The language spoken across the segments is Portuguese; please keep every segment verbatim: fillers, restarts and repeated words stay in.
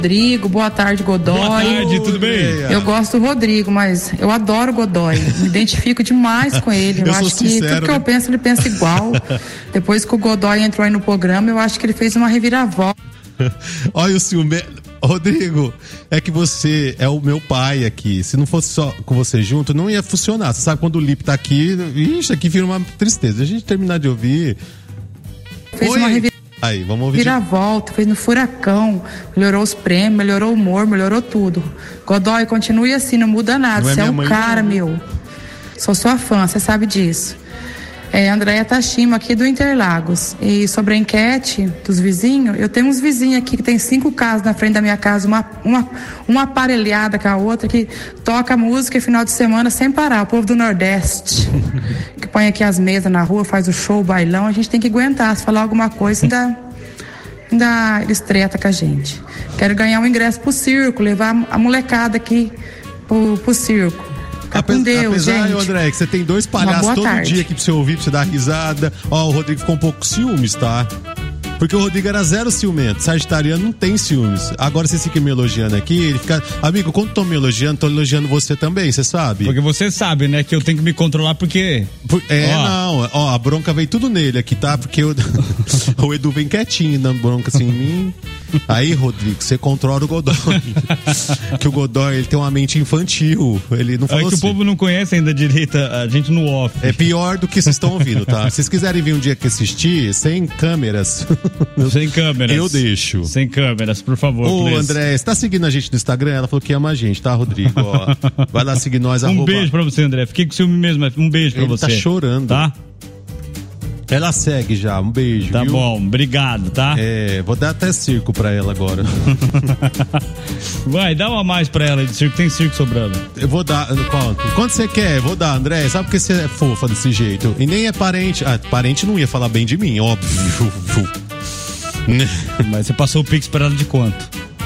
Rodrigo, boa tarde, Godoy. Boa tarde, tudo bem? Eu gosto do Rodrigo, mas eu adoro o Godoy. Me identifico demais com ele. Eu, eu acho que sincero, tudo que né? eu penso, ele pensa igual. Depois que o Godoy entrou aí no programa, eu acho que ele fez uma reviravolta. Olha o ciúme. Rodrigo, é que você é o meu pai aqui. Se não fosse só com você junto, não ia funcionar. Você sabe quando o Lipe tá aqui, ixi, aqui vira uma tristeza. A gente terminar de ouvir. Fez Oi. uma reviravolta. Aí, vamos ouvir. Vira de... volta, fez no Furacão, melhorou os prêmios, melhorou o humor, melhorou tudo. Godoy, continue assim, não muda nada. Você é, é um cara, não. meu. Sou sua fã, você sabe disso. É Andréia Tachima, aqui do Interlagos. E sobre a enquete dos vizinhos, eu tenho uns vizinhos aqui que tem cinco casas na frente da minha casa, uma, uma, uma aparelhada com a outra, que toca música final de semana sem parar. O povo do Nordeste, que põe aqui as mesas na rua, faz o show, o bailão, a gente tem que aguentar. Se falar alguma coisa, ainda, ainda eles tretam com a gente. Quero ganhar um ingresso pro circo, levar a molecada aqui pro, pro circo. Ape, Deus, apesar, gente. André, que você tem dois palhaços todo tarde. dia aqui pra você ouvir, pra você dar risada. Ó, o Rodrigo ficou um pouco com ciúmes, tá? Porque o Rodrigo era zero ciumento. Sagitariano não tem ciúmes. Agora você fica me elogiando aqui, ele fica... Amigo, quando tô me elogiando, tô elogiando você também, você sabe? Porque você sabe, né, que eu tenho que me controlar porque... Por... É, ó. não. Ó, a bronca veio tudo nele aqui, tá? Porque eu... o Edu vem quietinho, dando bronca assim em mim. Aí, Rodrigo, você controla o Godoy. Que o Godoy, ele tem uma mente infantil. Ele não falou É que assim. O povo não conhece ainda direito a gente no off. É pior do que vocês estão ouvindo, tá? Se vocês quiserem vir um dia que assistir, sem câmeras... Sem câmeras. Eu deixo. Sem câmeras, por favor. Ô, please. André, você tá seguindo a gente no Instagram? Ela falou que ama a gente, tá, Rodrigo? Ó, vai lá seguir nós. Um arroba... beijo pra você, André. Fiquei com ciúme mesmo. Um beijo pra Ele você. Tá chorando. Tá? Ela segue já. Um beijo. Tá viu? bom, obrigado, tá? É, vou dar até circo pra ela agora. Vai, dá uma mais pra ela de circo. Tem circo sobrando. Eu vou dar. Quanto? Quanto você quer? Eu vou dar, André. Sabe por que você é fofa desse jeito? E nem é parente. Ah, parente não ia falar bem de mim, óbvio. Mas você passou o Pix pra ela de quanto?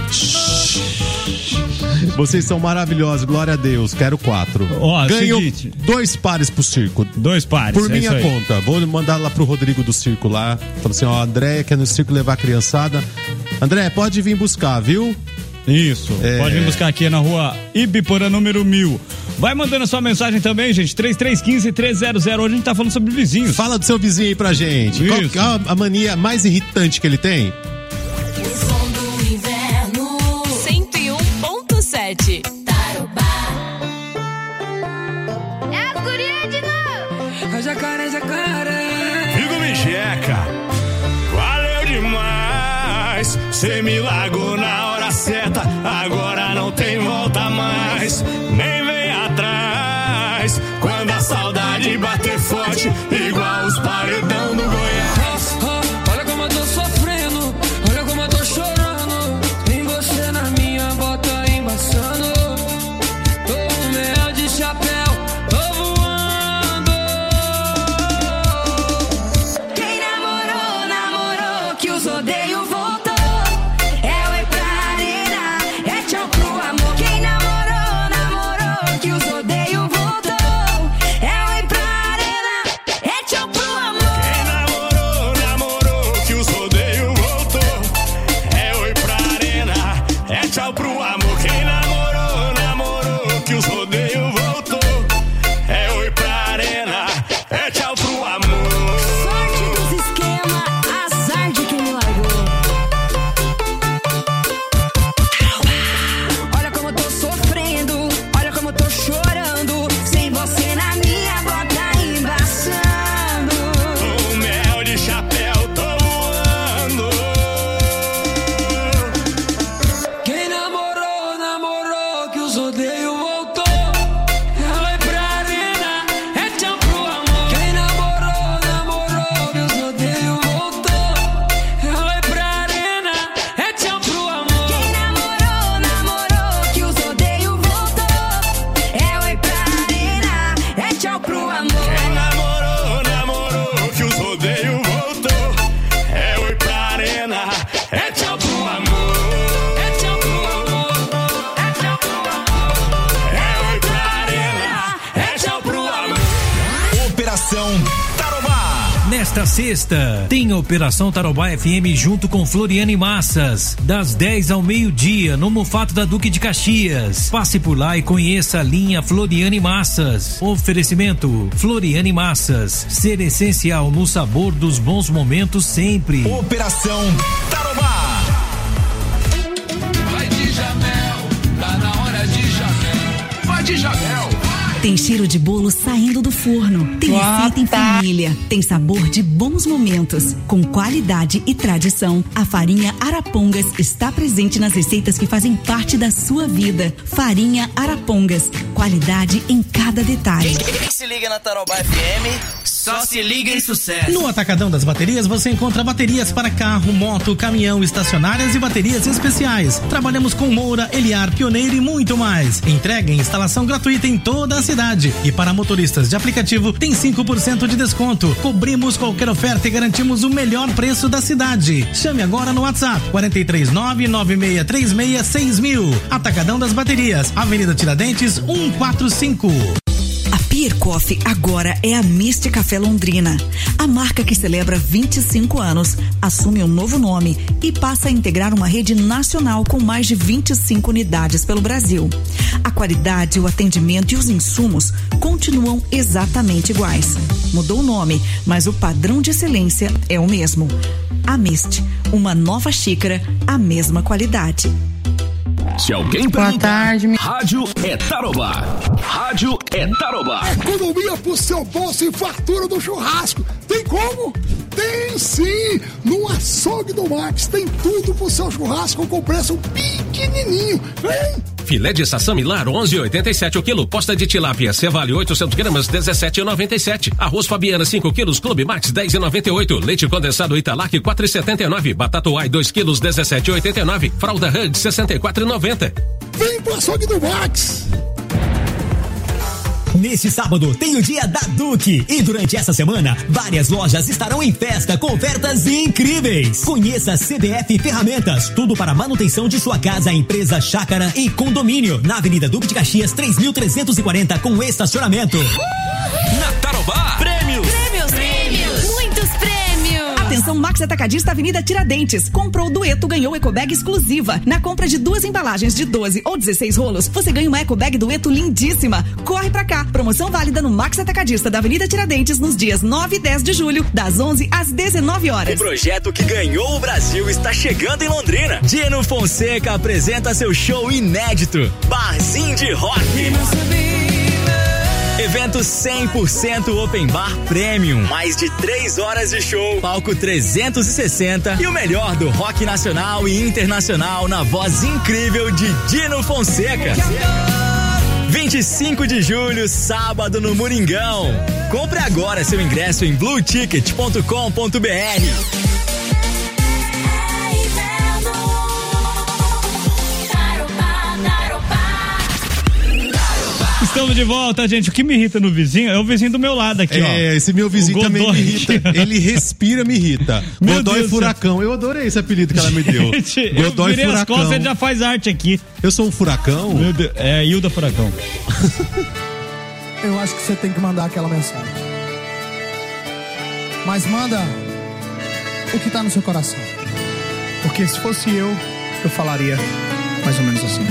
Vocês são maravilhosos, glória a Deus. Quero quatro. Ó, ganho seguinte. dois pares pro circo. Dois pares. Por é minha conta. Vou mandar lá pro Rodrigo do circo lá. Falou assim, ó, André quer no circo levar a criançada. André, pode vir buscar, viu? Isso. É... Pode vir buscar aqui na rua Ibiporã, número mil. Vai mandando a sua mensagem também, gente. três três um cinco, três zero zero. Hoje a gente tá falando sobre vizinhos. Fala do seu vizinho aí pra gente. Isso. Qual a mania mais irritante que ele tem? O som do inverno. cento e um ponto sete. Tarobá. É as gurias de novo. A jacaré, jacaré. Figo Micheca. Valeu demais. Cê me largou na hora certa. Agora não tem volta mais. Nem vem atrás. Quando a saudade bater forte, igual os paredão do Goiás. Oh, oh, olha como eu tô sofrendo. Olha como eu tô chorando. Tem você na minha bota embaçando. Nesta sexta, tem a Operação Tarobá F M junto com Floriane Massas, das dez ao meio-dia, no Mufato da Duque de Caxias. Passe por lá e conheça a linha Floriane Massas. Oferecimento Floriane Massas, ser essencial no sabor dos bons momentos sempre. Operação Tarobá. Vai de Jamel, tá na hora de Jamel. Vai de Jamel. Tem cheiro de bolo saindo do forno, tem receita em família, tem sabor de bons momentos. Com qualidade e tradição, a farinha Arapongas está presente nas receitas que fazem parte da sua vida. Farinha Arapongas, qualidade em cada detalhe. Quem, quem se liga na Tarobá F M, só se liga em sucesso. No Atacadão das Baterias você encontra baterias para carro, moto, caminhão, estacionárias e baterias especiais. Trabalhamos com Moura, Eliar, Pioneiro e muito mais. Entrega e instalação gratuita em toda a cidade. E para motoristas de aplicativo tem cinco por cento de desconto. Cobrimos qualquer oferta e garantimos o melhor preço da cidade. Chame agora no WhatsApp quatro três nove, nove seis três seis, seis mil. Atacadão das Baterias, Avenida Tiradentes, cento e quarenta e cinco. A Pier Coffee agora é a Mist Café Londrina. A marca que celebra vinte e cinco anos assume um novo nome e passa a integrar uma rede nacional com mais de vinte e cinco unidades pelo Brasil. A qualidade, o atendimento e os insumos continuam exatamente iguais. Mudou o nome, mas o padrão de excelência é o mesmo. A Mist, uma nova xícara, a mesma qualidade. Se alguém Boa tarde, me... Rádio é Tarobá. Rádio é Tarobá. Economia pro seu bolso e fartura do churrasco. Tem como? Tem sim! No Açougue do Max tem tudo pro seu churrasco com preço pequenininho. Vem! Filé de sassamilar onze e oitenta e sete o quilo. Posta de tilápia Cevale oitocentos gramas dezessete e noventa e sete. Arroz Fabiana cinco quilos. Clube Max dez e noventa e oito. Leite condensado Italac quatro e setenta e nove. Batata Uai dois quilos dezessete e oitenta e nove. Fralda Hug sessenta e quatro e noventa. Vem pro Açougue do Max! Neste sábado tem o dia da Duque e durante essa semana várias lojas estarão em festa com ofertas incríveis. Conheça a C B F Ferramentas, tudo para manutenção de sua casa, empresa, chácara e condomínio, na Avenida Duque de Caxias três mil trezentos e quarenta com estacionamento. Na Tarobá, prêmios, prêmios, prêmios, muitos prêmios. Atenção Max Atacadista Avenida Tiradentes. Comprou o dueto, ganhou ecobag exclusiva. Na compra de duas embalagens de doze ou dezesseis rolos, você ganha uma ecobag dueto lindíssima. Corre pra cá. Promoção válida no Max Atacadista da Avenida Tiradentes nos dias nove e dez de julho, das onze às dezenove horas. O projeto que ganhou o Brasil está chegando em Londrina. Dino Fonseca apresenta seu show inédito, Barzinho de Rock. Evento cem por cento Open Bar Premium. Mais de três horas de show, palco trezentos e sessenta e o melhor do rock nacional e internacional na voz incrível de Dino Fonseca. vinte e cinco de julho, sábado no Moringão. Compre agora seu ingresso em blue ticket ponto com ponto b r. Estamos de volta, gente. O que me irrita no vizinho é o vizinho do meu lado aqui, é, ó. É, esse meu vizinho também me irrita. Ele respira, me irrita. Meu Godoy Deus Furacão. Eu adorei esse apelido que ela me deu. Gente, Godoy eu virei Furacão. As costas, ele já faz arte aqui. Eu sou um furacão? Meu Deus, é Hilda Furacão. Eu acho que você tem que mandar aquela mensagem. Mas manda o que tá no seu coração. Porque se fosse eu, eu falaria mais ou menos assim.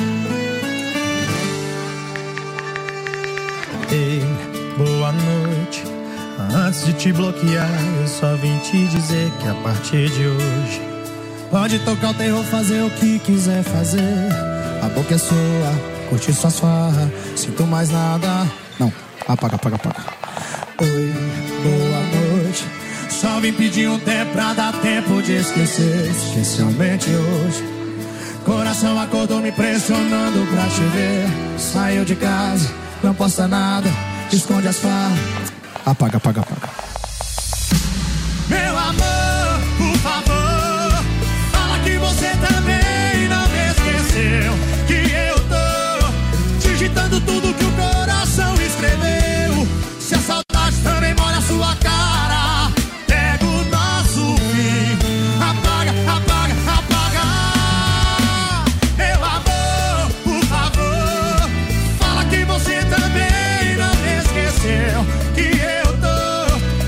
Ei, boa noite. Antes de te bloquear, eu só vim te dizer que a partir de hoje pode tocar o terror, fazer o que quiser fazer. A boca é sua, curte suas farras. Sinto mais nada. Não, apaga, apaga, apaga. Oi, boa noite. Só vim pedir um tempo pra dar tempo de esquecer, especialmente hoje. Coração acordou me pressionando pra te ver. Saiu de casa, não posta nada, esconde as farras. Apaga, apaga, apaga. Meu amor, por favor, fala que você também não me esqueceu. Que eu tô digitando tudo que o coração escreveu. Se a saudade também molha a sua cara, pega o nosso fim. Apaga, apaga, apaga. Meu amor, por favor, fala que você também não me esqueceu. Que eu tô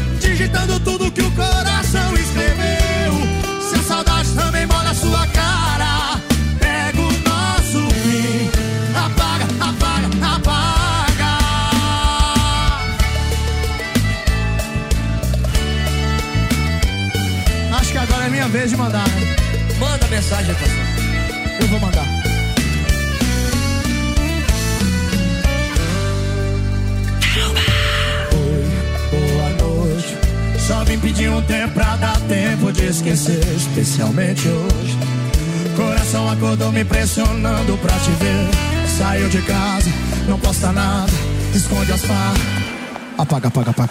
mensagem, pessoal. Eu vou mandar. Oi, boa noite. Só vim pedir um tempo pra dar tempo de esquecer, especialmente hoje. Coração acordou me pressionando pra te ver. Saiu de casa, não posta nada, esconde as farras. Apaga, apaga, apaga.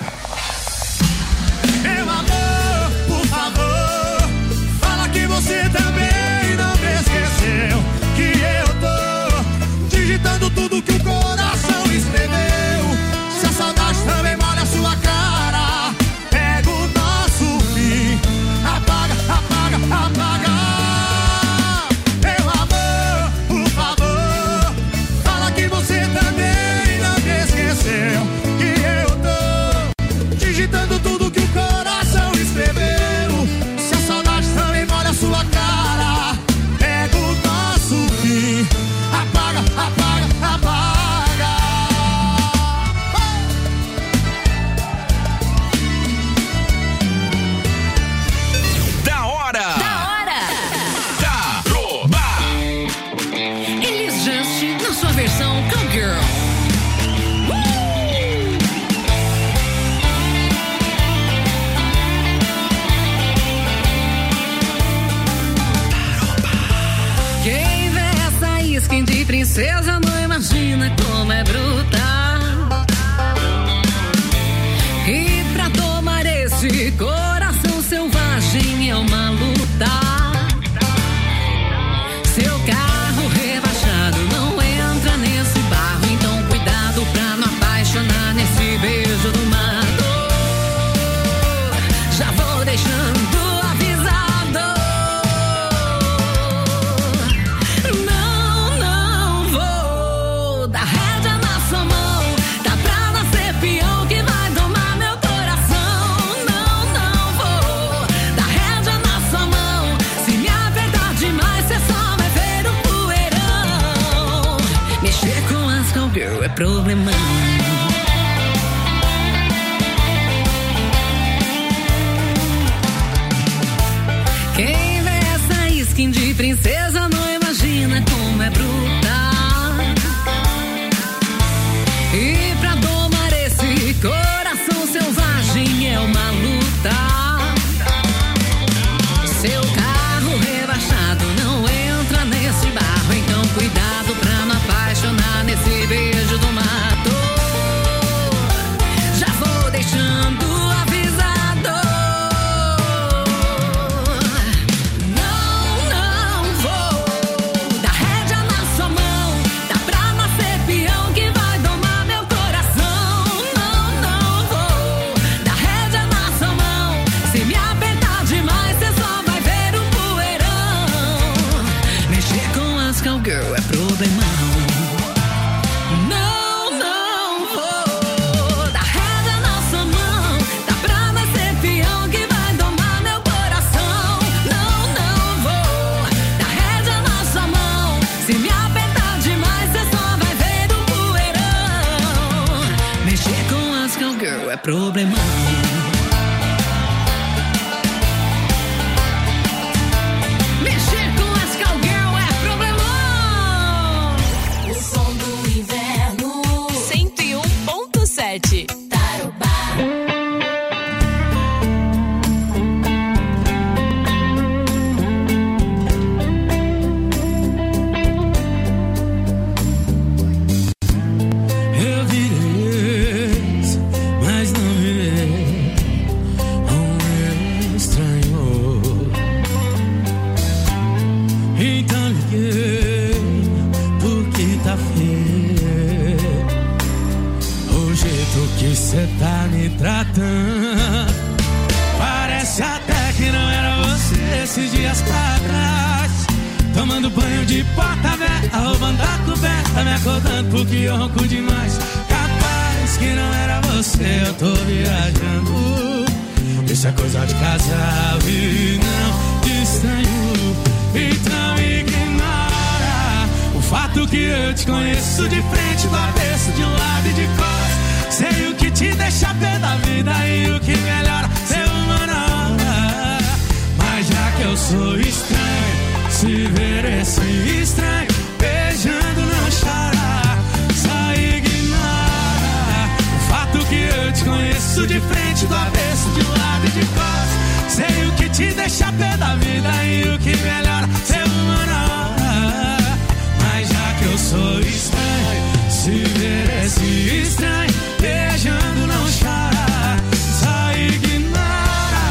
Meu amor, por favor, fala que você também não me esqueceu. Que eu tô digitando tudo que o coração escreveu. Se a saudade também molha a sua cara, pega o nosso fim. Apaga, apaga, apaga. Meu amor, por favor, fala que você também não me esqueceu. Que eu tô digitando tudo que o coração escreveu. Se a saudade também molha a sua cara, pega o nosso fim. Apaga, apaga, apaga. Da hora! Da hora! Taroba! Elis Just na sua versão Cowgirl. Quem vê essa skin de princesa não imagina como é bruta. E pra tomar esse coração selvagem é uma luta. Seu carro rebaixado não entra nesse barro, então cuidado pra não apaixonar nesse beijo do mato. Já vou deixando avisado. Não, não vou dar rédea na sua mão. Tá pra nascer peão que vai domar meu coração. Não, não vou dar rédea na sua mão. Se me apertar demais, cê só vai ver o poeirão. Mexer com as cowgirl é problemão. Quem vê essa skin de princesa não imagina como é bruta. E pra domar esse coração selvagem é uma luta. Seu carro rebaixado não entra nesse barro, então cuidado pra não apaixonar nesse beijo do mato. Já vou deixando avisado. Não, não vou dar rédea na sua mão. Tá pra nascer peão que vai domar meu coração. Não, não vou dar rédea na sua mão. Se me apertar demais, cê só vai ver o poeirão. Mexer com as cowgirl é problemão. Não, não vou dar rédea na sua mão. Tá pra nascer peão que vai domar meu coração. Não, não vou dar rédea na sua mão. Se me apertar demais, cê só vai ver o poeirão. Mexer com as cowgirl é problemão. Mexer com as cowgirl é problemão. O som do inverno. cento e um ponto sete. Tarobá. Eu virei ex, mas não virei um estranho. Então liguei porque tá feio o jeito que cê tá me tratando. Parece até que não era você esses dias pra trás. Tomando banho de porta aberta, roubando a coberta, me acordando porque eu ronco demais. Capaz que não era você, eu tô viajando. Isso é coisa de casal e não de estranho. Então ignora o fato que eu te conheço de frente, do avesso, de um lado e de costas. Sei o que te deixa pé da vida e o que melhora ser uma nova. Mas já que eu sou estranho, Se ver esse estranho beijando, não chora. Só ignora o fato que eu te conheço de frente, do avesso, de um lado e de costas. Sei o que te deixa pé da vida e o que melhora ser uma na hora. Mas já que eu sou estranho, se ver esse estranho beijando, não chora. Só ignora,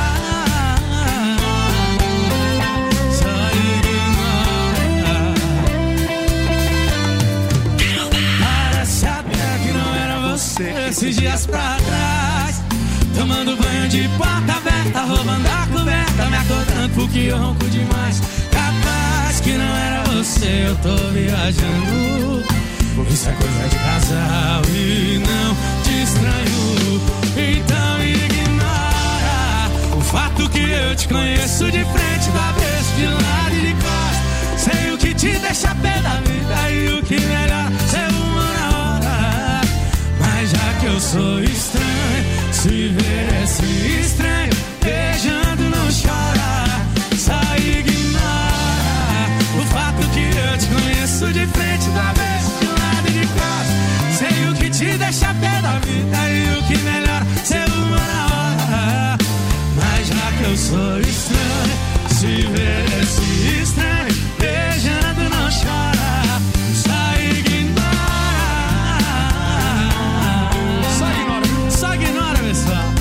só ignora. Parece até que não era você esses dias pra trás, tomando banho de porta aberta, roubando a coberta, me acordando porque eu ronco demais. Capaz que não era você, eu tô viajando. Isso é coisa de casal e não te estranho. Então ignora o fato que eu te conheço de frente, do avesso, de lado e de costas. Sei o que te deixa pé da vida e o que melhor ser uma na hora. Mas já que eu sou estranho, se ver esse estranho beijando, não chora. Só ignora o fato que eu te conheço de frente, do avesso, de lado e de costas. Sei o que te deixa pé da vida e o que melhor ser uma na hora. Mas já que eu sou estranho, se ver esse estranho beijando, não chora. Só ignora. Só ignora, só ignora, pessoal.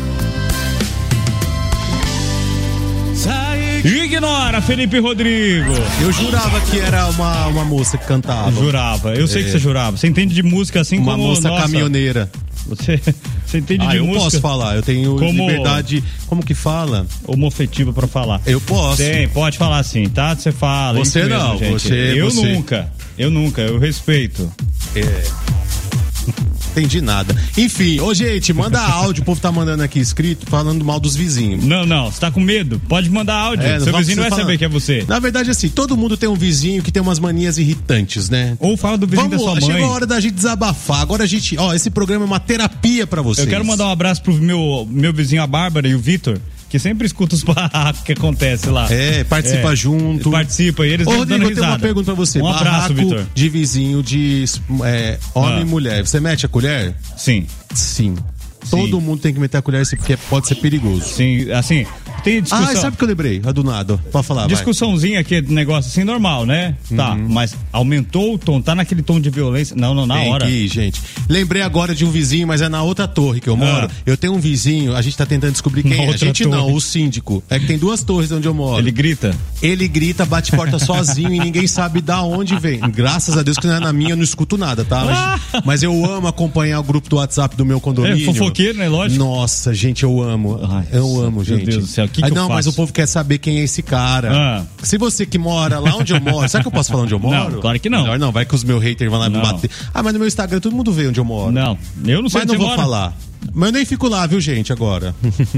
Ignora, Felipe Rodrigo. Eu jurava que era uma, uma moça que cantava. Jurava, eu sei é. que você jurava. Você entende de música assim uma como... Uma moça nossa, caminhoneira. Você, você entende ah, de eu música? Eu posso falar, eu tenho como, liberdade... Como que fala? Homofetiva pra falar. Eu posso. Tem, pode falar sim, tá? Você fala. Você mesmo, não, gente. você... Eu você... nunca, eu nunca, eu respeito. É... Entendi nada. Enfim, ô gente, manda áudio, o povo tá mandando aqui escrito, falando mal dos vizinhos. Não, não, você tá com medo? Pode mandar áudio, é, seu vizinho não vai falar... saber que é você. Na verdade, assim, todo mundo tem um vizinho que tem umas manias irritantes, né? Ou fala do vizinho Vamos, da sua mãe. Chegou a hora da gente desabafar, agora a gente, ó, esse programa é uma terapia pra vocês. Eu quero mandar um abraço pro meu, meu vizinho, a Bárbara e o Vitor, que sempre escuta os barracos que acontece lá. É, participa é, junto. Participa, e eles Ô, dando Rodrigo, risada. Eu tenho uma pergunta pra você. Um Barraco abraço, Vitor. De vizinho, de é, homem ah. e mulher. Você mete a colher? Sim. Sim. Todo Sim. mundo tem que meter a colher porque pode ser perigoso. Sim, assim, tem discussão. Ah, sabe o que eu lembrei? A do nada. Pode falar, discussãozinha aqui, negócio assim, normal, né? Uhum. Tá, mas aumentou o tom, tá naquele tom de violência. Não, não, na tem hora. Tem que ir, gente. Lembrei agora de um vizinho, mas é na outra torre que eu moro. Ah. Eu tenho um vizinho, a gente tá tentando descobrir quem na é. A gente torre. Não, o síndico. É que tem duas torres onde eu moro. Ele grita? Ele grita, bate porta sozinho e ninguém sabe da onde vem. Graças a Deus que não é na minha, eu não escuto nada, tá? Mas, ah. mas eu amo acompanhar o grupo do WhatsApp do meu condomínio. É fofoqueiro, né? Lógico. Nossa, gente, eu amo. Ai, eu amo, gente. Meu Deus do céu, que que Aí, não, eu faço? Mas o povo quer saber quem é esse cara. Ah. Se você que mora lá onde eu moro, sabe que eu posso falar onde eu moro? Não, claro que não. Melhor não, vai que os meus haters vão lá me bater. Ah, mas no meu Instagram todo mundo vê onde eu moro. Não, eu não sei Mas não vou mora. falar. Mas eu nem fico lá, viu, gente, agora.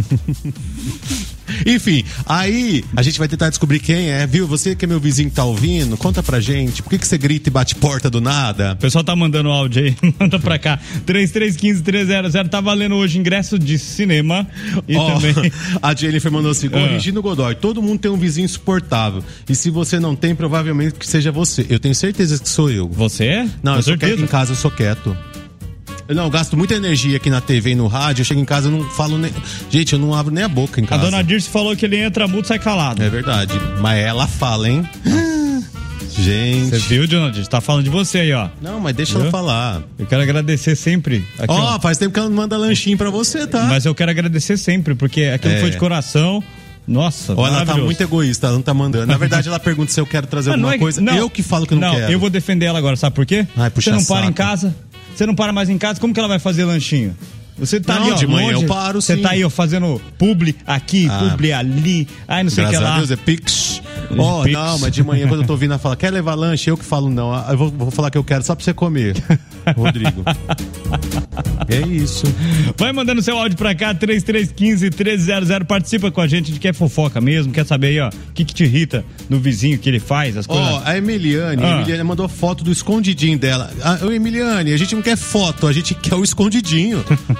Enfim, aí a gente vai tentar descobrir quem é, viu? Você que é meu vizinho que tá ouvindo, conta pra gente. Por que que você grita e bate porta do nada? O pessoal tá mandando áudio aí, manda pra cá. três três um cinco, três zero zero, tá valendo hoje ingresso de cinema. E oh, também... A Jennifer mandou assim, corrigindo o Godoy, todo mundo tem um vizinho insuportável. E se você não tem, provavelmente que seja você. Eu tenho certeza que sou eu. Você é? Não, eu sou quieto, em casa eu sou quieto. Eu não, eu gasto muita energia aqui na T V e no rádio. Eu chego em casa e não falo nem... Gente, eu não abro nem a boca em casa. A dona Dirce falou que ele entra mudo e sai calado. É verdade. Mas ela fala, hein? Gente. Você viu, dona Dirce? Tá falando de você aí, ó. Não, mas deixa viu? ela falar. Eu quero agradecer sempre. Ó, oh, faz tempo que ela não manda lanchinho pra você, tá? Mas eu quero agradecer sempre, porque aquilo é. foi de coração. Nossa, Ó, ela tá muito egoísta, ela não tá mandando. Na verdade, ela pergunta se eu quero trazer ah, alguma é... coisa. Não, eu que falo que não, não quero. Eu vou defender ela agora, sabe por quê? Ai, puxa você não para saco. em casa. Você não para mais em casa, como que ela vai fazer lanchinho? Você tá não, ali, ó, de manhã longe, eu paro, Você sim. tá aí, ó, fazendo publi aqui, ah, publi ali, ai não sei o que lá. Graças a Deus, é Pix. Ó, oh, não, mas de manhã quando eu tô ouvindo ela fala, quer levar lanche? Eu que falo não, eu vou, vou falar que eu quero só pra você comer, Rodrigo. É isso. Vai mandando seu áudio pra cá, três três um cinco, três zero zero, participa com a gente, a gente quer fofoca mesmo, quer saber aí, ó, o que que te irrita no vizinho que ele faz, as coisas. Ó, oh, a Emiliane, ah. a Emiliane mandou foto do escondidinho dela. A, a Emiliane, a gente não quer foto, a gente quer o escondidinho.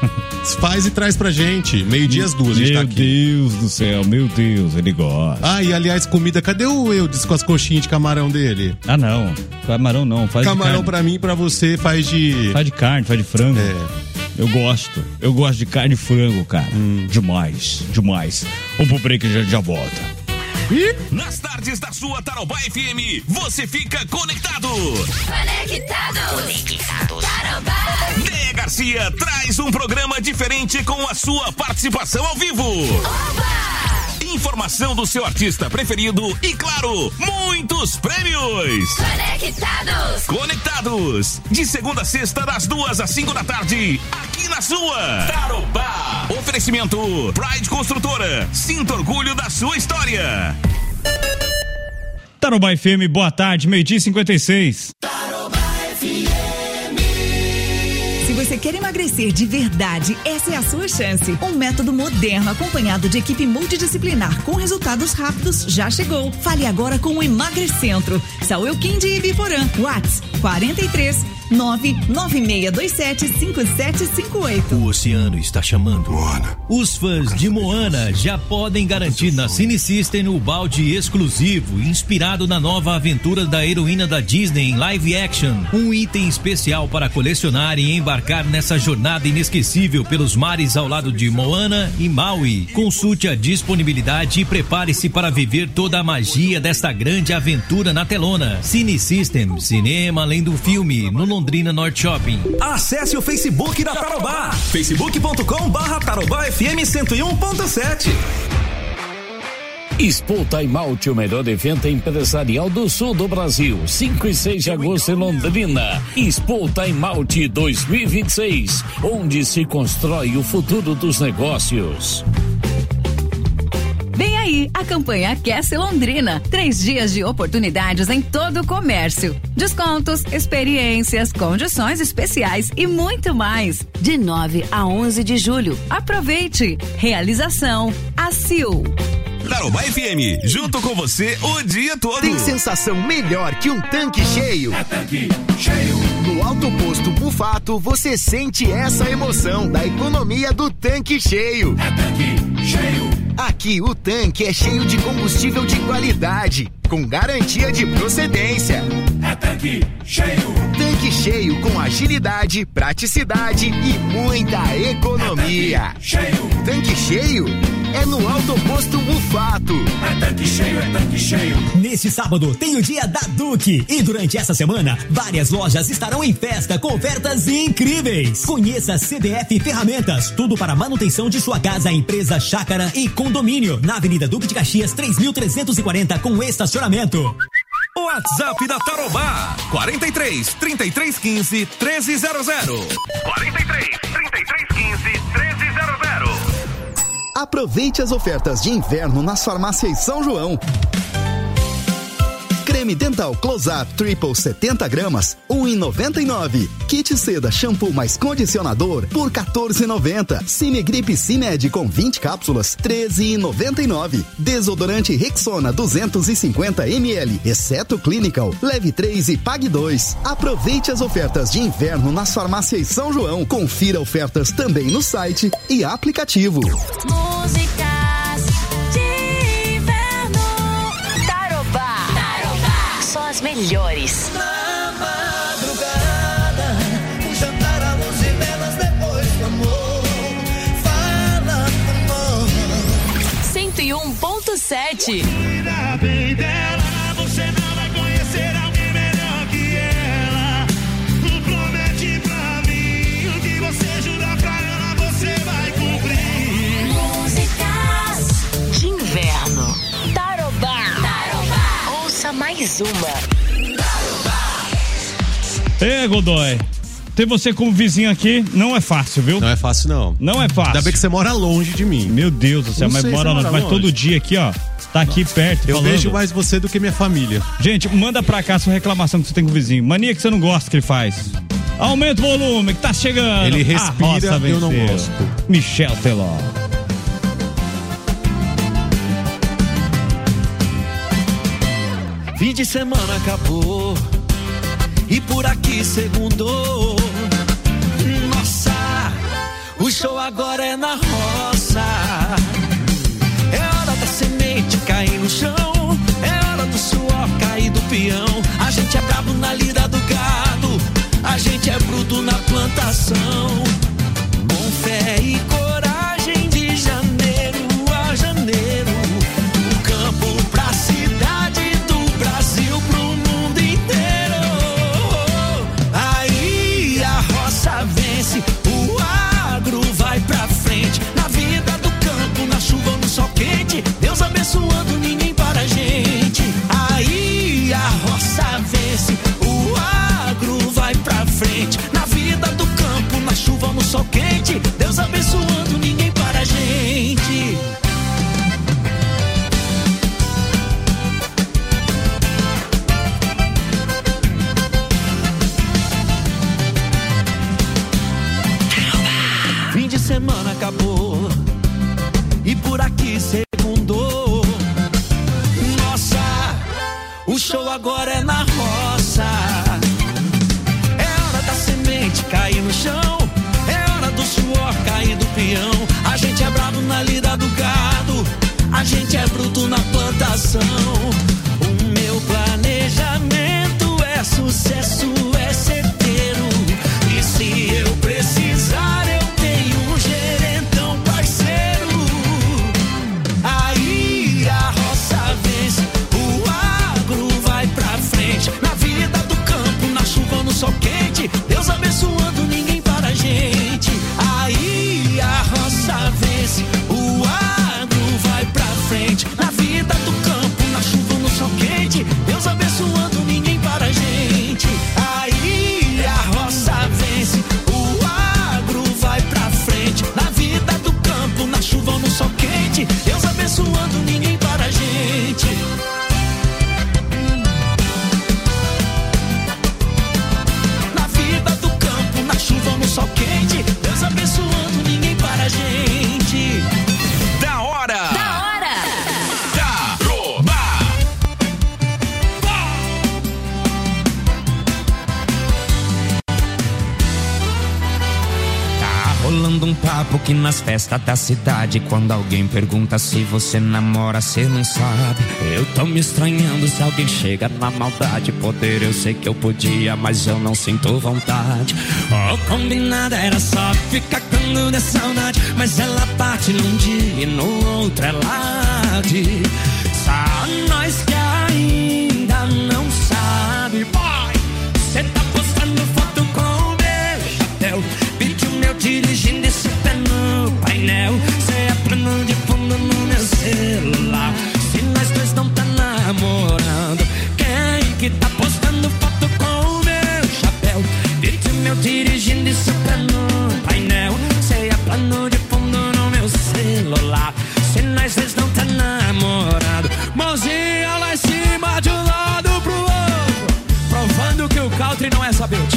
Faz e traz pra gente. Meio-dia às duas, a gente meu tá aqui. Deus do céu, meu Deus, ele gosta. Ah, e aliás, comida, cadê o Eudes com as coxinhas de camarão dele? Ah, não. Camarão não, faz camarão de carne. pra mim e pra você faz de... Faz de carne, faz de frango. É. Eu gosto. Eu gosto de carne e frango, cara. Hum. Demais, demais. Vamos pro break e já, já volta. Nas tardes da sua Tarobá F M, você fica conectado. Conectado. Conectado. Tarobá. Deia Garcia traz um programa diferente com a sua participação ao vivo. Oba! Informação do seu artista preferido e, claro, muitos prêmios. Conectados. Conectados. De segunda a sexta, das duas às cinco da tarde, aqui na sua Tarobá. Oferecimento Pride Construtora. Sinta orgulho da sua história. Tarobá F M, boa tarde, meio-dia e cinquenta e seis. Tarobá F M. Se você quer emagrecer de verdade, essa é a sua chance. Um método moderno acompanhado de equipe multidisciplinar com resultados rápidos já chegou. Fale agora com o Emagrecentro. Saúl Kim de Ibiporã. WhatsApp quarenta e três, nove nove seis dois sete, cinco sete cinco oito. O oceano está chamando. Moana. Os fãs de Moana já podem garantir na Cine System o balde exclusivo, inspirado na nova aventura da heroína da Disney em live action. Um item especial para colecionar e embarcar nessa jornada inesquecível pelos mares ao lado de Moana e Maui. Consulte a disponibilidade e prepare-se para viver toda a magia desta grande aventura na telona. Cine System, cinema além do filme, no Londrina Norte Shopping. Acesse o Facebook da Tarobá, facebook ponto com barra Tarobá F M cento e um ponto sete. Expo Time Out, o melhor evento empresarial do sul do Brasil. cinco e seis de agosto em Londrina. Expo Time Out dois mil e vinte e seis, onde se constrói o futuro dos negócios. Vem aí, a campanha Aquece Londrina. Três dias de oportunidades em todo o comércio. Descontos, experiências, condições especiais e muito mais. De nove a onze de julho. Aproveite. Realização A C I L. Tarobá F M, junto com você o dia todo. Tem sensação melhor que um tanque cheio? É tanque cheio. No Alto Posto Bufato, você sente essa emoção da economia do tanque cheio. É tanque cheio. Aqui o tanque é cheio de combustível de qualidade, com garantia de procedência. É tanque cheio. Tanque cheio com agilidade, praticidade e muita economia. É tanque cheio. Tanque cheio é no Alto Posto Bufato. É tanque cheio, é tanque cheio. Neste sábado tem o dia da Duque e durante essa semana várias lojas estarão em festa com ofertas incríveis. Conheça a C D F Ferramentas, tudo para manutenção de sua casa, empresa, chácara e condomínio, na Avenida Duque de Caxias três mil trezentos e quarenta com estacionamento. WhatsApp da Tarobá, quarenta e três, trinta e três, quinze, treze zero zero. quarenta e três, trinta e três, quinze, treze zero zero. Aproveite as ofertas de inverno nas farmácias São João. Creme dental Close-Up Triple setenta gramas, um real e noventa e nove centavos. Kit seda shampoo mais condicionador por quatorze reais e noventa centavos. Cimegrip Cimed com vinte cápsulas, treze reais e noventa e nove centavos. Desodorante Rexona duzentos e cinquenta mililitros, exceto Clinical. Leve três e pague dois. Aproveite as ofertas de inverno nas farmácias São João. Confira ofertas também no site e aplicativo. Músicas de inverno. Tarobá. Tarobá. Só as melhores. Na madrugada, um jantar à luz de velas depois do amor. Fala amor. cento e um ponto sete. Cuida bem dela, você não vai conhecer alguém melhor que ela. Promete pra mim o que você jurar pra ela, você vai cumprir. Músicas de inverno. Tarobá. Tarobá. Ouça mais uma. É, Godoy. Ter você como vizinho aqui não é fácil, viu? Não é fácil, não. Não é fácil. Ainda bem que você mora longe de mim. Meu Deus do céu, Não mas sei, mora você longe. mora Mas longe. todo dia aqui, ó, tá aqui perto. Eu falando. vejo mais você do que minha família. Gente, manda pra cá sua reclamação que você tem com o vizinho. Mania que você não gosta que ele faz. Aumenta o volume que tá chegando. Ele A respira, roça eu não venceu. gosto. Michel Teló. Fim de semana acabou e por aqui segundou. Nossa, o O show agora é na roça. É hora da semente cair no chão. É hora do suor cair do peão. A gente é brabo na lida do gado. A gente é bruto na plantação. Com fé e coragem de janeiro a janeiro. Do campo pra cidade, do Brasil pro mundo inteiro. Aí a roça vence, o agro vai pra frente. Na vida do campo, na chuva ou no sol quente, Deus abençoando, ninguém para a gente. Aí a roça vence, o agro vai pra frente. Na vida do campo, na chuva ou no sol quente, Deus abençoando, ninguém para a gente. Fim de semana acabou e por aqui segundou. Nossa, o show agora é na roça. É hora da semente cair no chão. É hora do suor cair do peão. A gente é bravo na lida do gado. A gente é bruto na plantação. O meu planejamento é sucesso, é certeiro. E se eu precisar, eu tenho um gerentão parceiro. Aí a roça vence, o agro vai pra frente. Na vida do campo, na chuva ou no sol quente, Deus abençoando, ninguém para a gente. Aí a roça vence, o agro vai pra frente. Na vida do campo, na chuva ou no sol quente, Deus abençoando, ninguém para a gente. Aí a roça vence, o agro vai pra frente. Na vida do campo, na chuva ou no sol quente, Deus abençoando, ninguém para a gente. Na vida do campo, na chuva ou no sol quente, Deus abençoando, ninguém para a gente. Da hora! Da hora! Tarouba! Tá rolando um papo que nas festas da cidade, quando alguém pergunta se você namora, cê não sabe. Eu tô me estranhando se alguém chega na maldade. Poder eu sei que eu podia, mas eu não sinto vontade. O combinado era só ficar quando der saudade, mas ela parte num dia e no outro ela diz. Só nós que ainda não sabe. Boy, cê tá postando foto com o meu chapéu, vídeo meu dirigindo esse pé no painel. Cê é plano de fundo no meu celular. Se nós dois não tá namorando, quem que tá postando foto com o meu chapéu, vídeo meu dirigindo esse pé no painel. Cê é plano de fundo no meu celular. Se nós dois não tá namorando, mãozinha lá em cima de um lado pro outro, provando que o country não é só beat.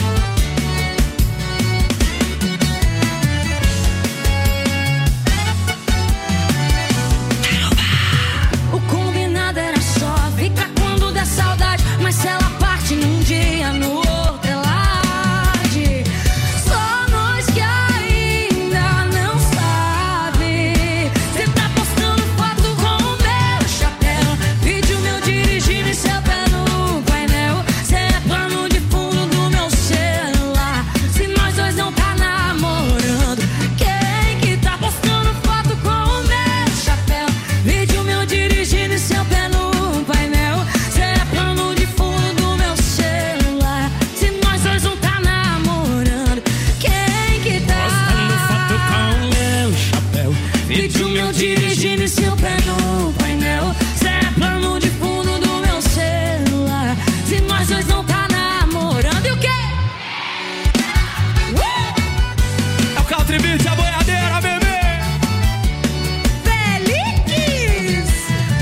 O combinado era só ficar quando der saudade, mas se ela parte num dia, no outro ela diz. Só nós que ainda não sabe. Cê tá postando foto com o meu chapéu, vídeo meu dirigindo e seu pé no painel. Cê é plano de fundo do meu celular. Se nós dois não tá namorando, quem que tá postando foto com o meu chapéu, vídeo meu dirigindo e seu pé no painel. Cê é plano de fundo do meu celular. Se nós dois não tá namorando, quem que tá postando foto com o meu chapéu, vídeo meu dirigindo e seu pé no painel. Cê é plano de fundo do meu celular. Se nós dois não tá namorando, e o quê? Uh! É o country beat, a boiadeira, bebê! Feliz!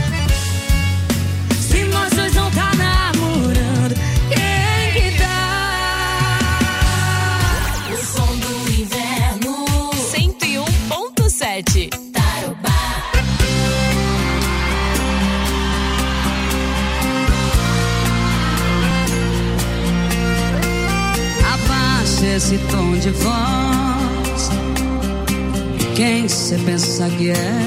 Se nós dois não tá namorando, quem que tá? O som do inverno. cento e um ponto sete. Tarobá. Abaixa esse tom de voz, quem cê pensa que é.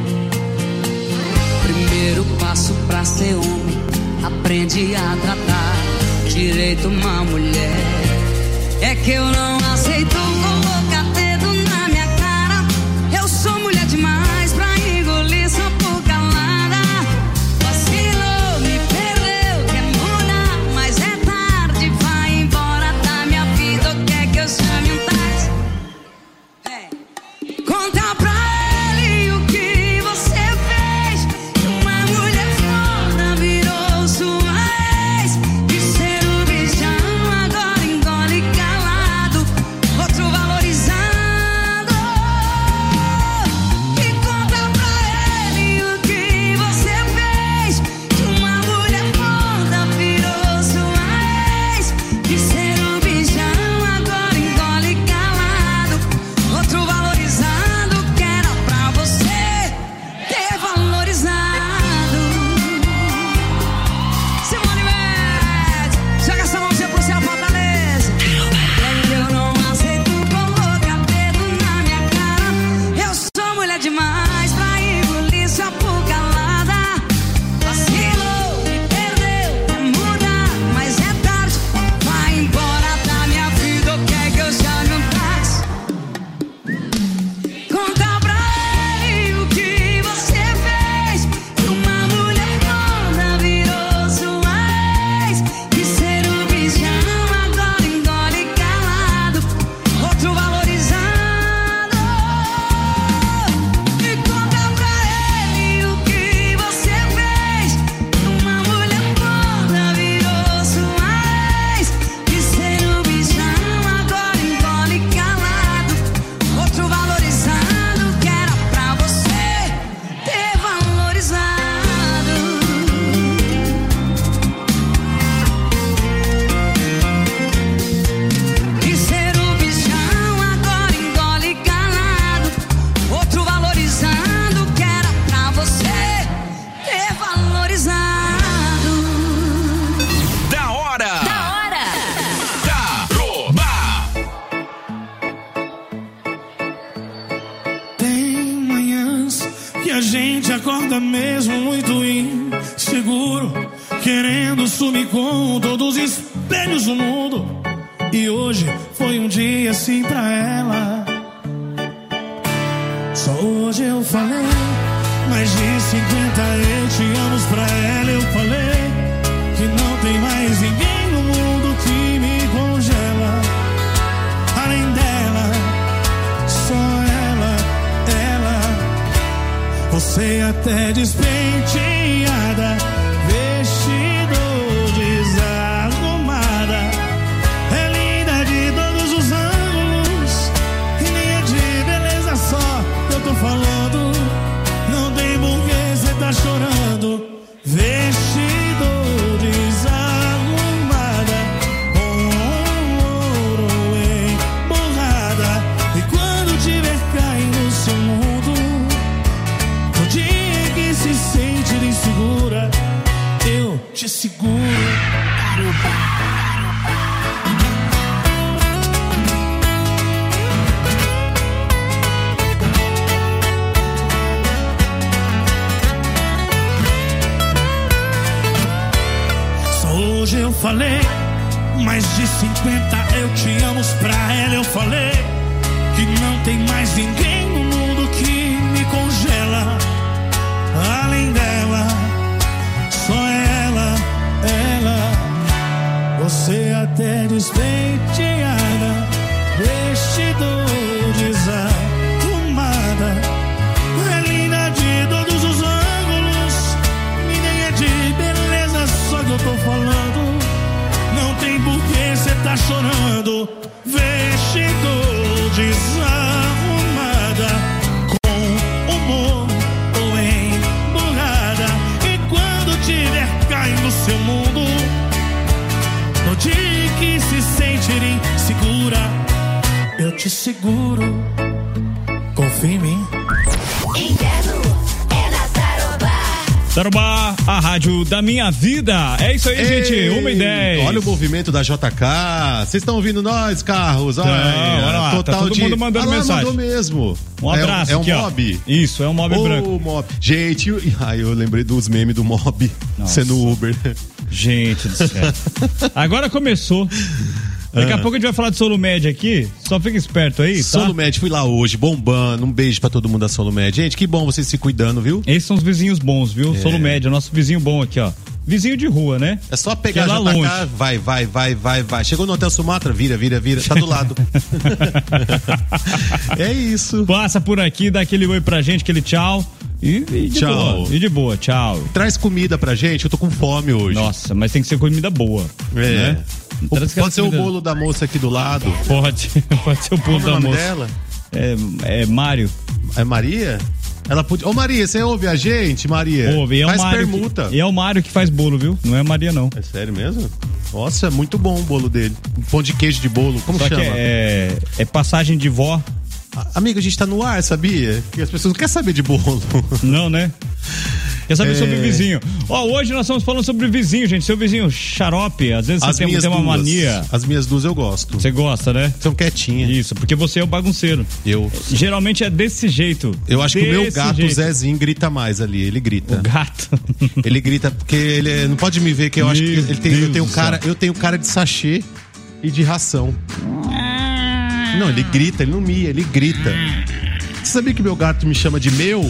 Primeiro passo pra ser homem, aprende a tratar direito uma mulher. É que eu não aceito colocar dedo na minha cara. Eu sou mulher demais pra engolir só por calada. Vacilou, me perdeu, quer mudar, mas é tarde, vai embora da minha vida. Ou quer que eu chame um táxi? É. Conta pra ele o que você fez. Uma mulher foda virou sua ex. De ser o bichão, agora engole calado. Outro valorizando. E conta pra ele o que você fez. Uma mulher foda virou sua ex. De ser o bichão, agora engole calado. Outro valorizando que era pra você ter valorizado. Simone Mendes, joga essa mãozinha pro céu, Fortaleza. Eu não aceito colocar dedo na minha cara. Eu sou mulher demais pra engolir só por calada. Vacilou, me perdeu, quer mudar, mas é tarde, vai embora da minha vida. Ou quer que eu chame um táxi? Conta pra ele o que você fez. Uma mulher foda virou sua ex. De ser o bichão, agora engole calado. Outro valorizando. E conta pra ele o que você fez. Uma mulher foda virou sua ex. De ser o bichão, agora engole calado. Outro valorizando que era pra você ter valorizado. De ser o bichão, agora engole calado. Outro valorizando que era pra você ter valorizado. Da hora! Da hora! Taroba! Tem manhãs que a gente acorda mesmo muito inseguro, querendo sumir com todos os espelhos do mundo. E hoje foi um dia assim pra ela. Só hoje eu falei mais de cinquenta eu te amo pra ela. Eu falei que não tem mais ninguém no mundo que me congela. Além dela, só ela, ela. Você até despenteada, vestido desarrumada. É linda de todos os ângulos, e nem é de beleza só que eu tô falando. Não tem porquê cê tá chorando. Vestido desarrumada, com ouro emborrada. E quando tiver caindo no seu mundo, no dia que se sentir insegura, eu te seguro. Só hoje eu falei mais de cinquenta eu te amo pra ela. Eu falei que não tem mais ninguém no mundo que me congela. Além dela, só ela, ela. Você até despenteada, vestido desarrumada. É linda de todos os ângulos, e nem é de beleza só que eu tô falando. Não tem porquê cê tá chorando. Vestido desarrumada, com humor ou emburrada. E quando tiver caindo no seu mundo, no dia que se sentir insegura, eu te seguro. Confia em mim. Inverno é na Taroba. Tarobá, a rádio da minha vida. É isso aí, Ei, gente. Uma e dez. Olha o movimento da J K. Vocês estão ouvindo nós, carros? Olha, Não, olha lá, total tá todo de... mundo mandando ah, lá, mensagem. mandou mesmo. Um abraço É, é um aqui, mob? ó. Isso, é um mob Ô, branco. Mob. Gente, eu... Ai, eu lembrei dos memes do mob Nossa. sendo Uber. Gente do céu. Agora começou. Daqui a Ah. pouco a gente vai falar de Solumed aqui. Só fica esperto aí, tá? Solumed, fui lá hoje, bombando. Um beijo pra todo mundo da Solumed. Gente, que bom vocês se cuidando, viu? Esses são os vizinhos bons, viu? É. Solumed, é nosso vizinho bom aqui, ó. Vizinho de rua, né? É só pegar Que é lá J K, longe. vai, vai, vai, vai, vai. Chegou no Hotel Sumatra, vira, vira, vira, tá do lado. É isso. Passa por aqui, dá aquele oi pra gente, aquele tchau. E, e de Tchau. boa. E de boa, tchau. Traz comida pra gente, eu tô com fome hoje. Nossa, mas tem que ser comida boa. É. Né? O- Traz aquela pode ser o comida- bolo da moça aqui do lado. Pode, pode ser o bolo Como é da o nome moça. dela? É, é Mário. É Maria? Ela podia. Ô Maria, você ouve a gente, Maria? Ouve, é o Faz Mário permuta. que- E é o Mário que faz bolo, viu? Não é a Maria, não. É sério mesmo? Nossa, é muito bom o bolo dele. Um pão de queijo de bolo. Como Só chama? que é, é passagem de vó. A- Amiga, a gente tá no ar, sabia? Que as pessoas não querem saber de bolo. Não, né? Quer saber É. sobre o vizinho? Ó, hoje nós estamos falando sobre o vizinho, gente. Seu vizinho xarope, às vezes As você tem, minhas tem uma duas. mania. As minhas duas eu gosto. Você gosta, né? São quietinhas. Isso, porque você é o bagunceiro. Eu. Geralmente é desse jeito. Eu acho que o meu Desse gato, o jeito. Zezinho, grita mais ali. Ele grita. O gato? Ele grita porque ele é- não pode me ver que eu acho que Meu ele tem, eu Deus tenho do cara, céu. eu tenho cara de sachê e de ração. Não, ele grita, ele não mia, ele grita. Você sabia que meu gato me chama de meu?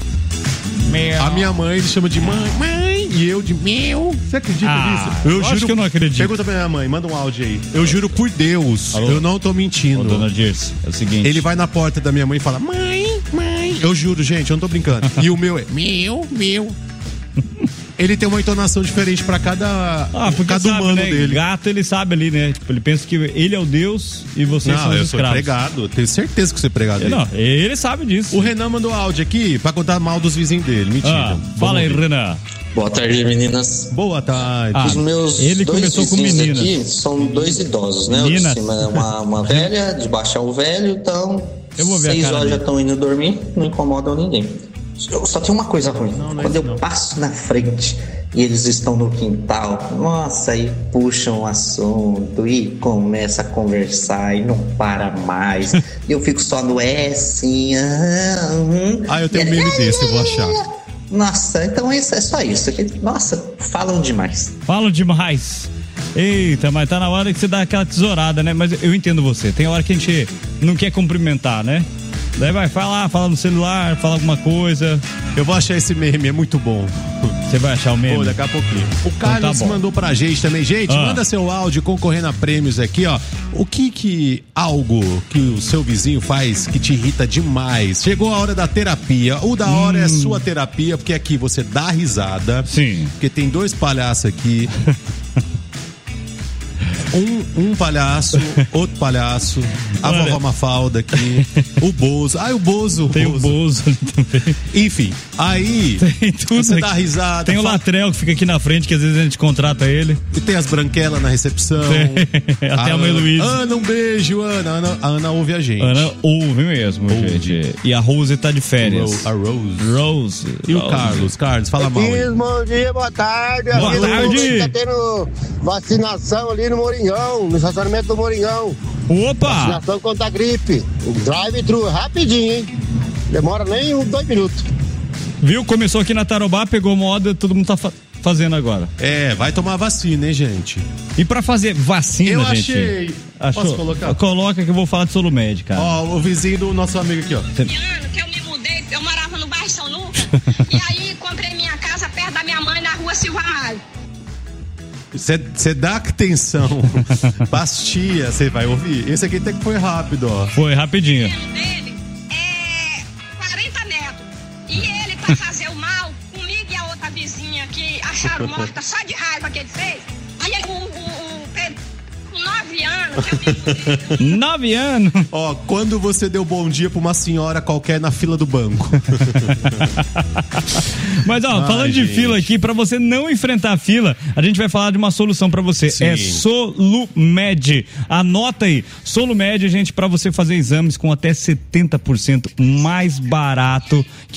Meu. A minha mãe ele chama de mãe, mãe, e eu de meu. Você acredita Ah, nisso? lógico que eu não acredito. Pergunta pra minha mãe, manda um áudio aí. Eu juro por Deus, Alô? eu não tô mentindo. Ô, dona Dirce, é o seguinte. Ele vai na porta da minha mãe e fala: mãe, mãe. Eu juro, gente, eu não tô brincando. E o meu é meu, meu. Ele tem uma entonação diferente pra cada, Ah, porque cada sabe, humano né? dele. Gato, ele sabe ali, né? Tipo, ele pensa que ele é o Deus e vocês Não, são os eu sou escravos. empregado. Eu tenho certeza que você é empregado dele. Não, ele sabe disso. O Renan mandou áudio aqui pra contar mal dos vizinhos dele. Mentira. Ah, Vamos fala aí, ouvir. Renan. Boa tarde, meninas. Boa tarde. Ah, Os meus ele dois começou com vizinhos meninas. aqui são dois idosos, né? O de Meninas. cima é uma, uma velha, de baixo é um velho, então Eu vou ver a seis cara horas já dele. estão indo dormir, não incomodam ninguém. Só só tem uma coisa ruim. Não, não é Quando eu isso, não. passo na frente e eles estão no quintal, nossa, aí puxam o assunto e começa a conversar e não para mais. E eu fico só no é, sim, ah, hum. Ah, eu tenho E um ele, meme desse, eu vou achar. Nossa, então isso é só isso. Nossa, falam demais. Falam demais. Eita, mas tá na hora que você dá aquela tesourada, né? Mas eu entendo você. Tem hora que a gente não quer cumprimentar, né? Daí vai falar, fala no celular, fala alguma coisa. Eu vou achar esse meme, é muito bom. Você vai achar o meme? Pô, daqui a pouquinho. O Então Carlos tá bom. mandou pra gente também. Gente, Ah. manda seu áudio concorrendo a prêmios aqui, ó. O que que algo que o seu vizinho faz que te irrita demais? Chegou a hora da terapia. O da hora é a sua terapia, porque aqui você dá risada. Sim. Porque tem dois palhaços aqui. Um, um palhaço, outro palhaço, a Olha. vovó Mafalda aqui, o Bozo. Ai, o Bozo. Tem o Bozo ali também. Enfim, aí Tem tudo você aqui. dá risada. Tem o fala- Latrel que fica aqui na frente, que às vezes a gente contrata ele. E tem as branquelas na recepção. Tem. Até a mãe Ana- Luísa. Ana, um beijo, Ana. Ana, a Ana ouve a gente. Ana ouve mesmo, gente. E a Rose tá de férias. A Rose. Rose. E o Rose. Carlos? Carlos, fala mal. aí. Bom dia, boa tarde. Boa Ali no- tarde. Tá tendo vacinação ali no Moringão, no estacionamento do Moringão. Opa! Vacinação contra a gripe. Drive-thru, rapidinho, hein? Demora nem uns dois minutos. Viu? Começou aqui na Tarobá, pegou moda, todo mundo tá fa- fazendo agora. É, vai tomar vacina, hein, gente? E pra fazer vacina, Eu gente... achei. Achou? Posso colocar? Coloca que eu vou falar de Solumed, cara. Ó, o vizinho do nosso amigo aqui, ó. Cê- ano que eu me mudei, eu morava no bairro São Lucas, e aí comprei minha casa perto da minha mãe na rua Silva Ramalho. Você dá atenção. Bastia, você vai ouvir. Esse aqui até que foi rápido, ó. Foi, rapidinho. Dele é quarenta metros. E ele, pra fazer o mal, comigo e a outra vizinha que acharam morta só de raiva que ele fez. Aí ele, o, o, o Pedro, com nove anos, que eu me mudei. Nove anos. Ó, quando você deu bom dia pra uma senhora qualquer na fila do banco. Mas ó, Ai, falando de gente. fila aqui, pra você não enfrentar a fila, a gente vai falar de uma solução pra você. Sim. É Solumed. Anota aí. Solumed, gente, pra você fazer exames com até setenta por cento mais barato que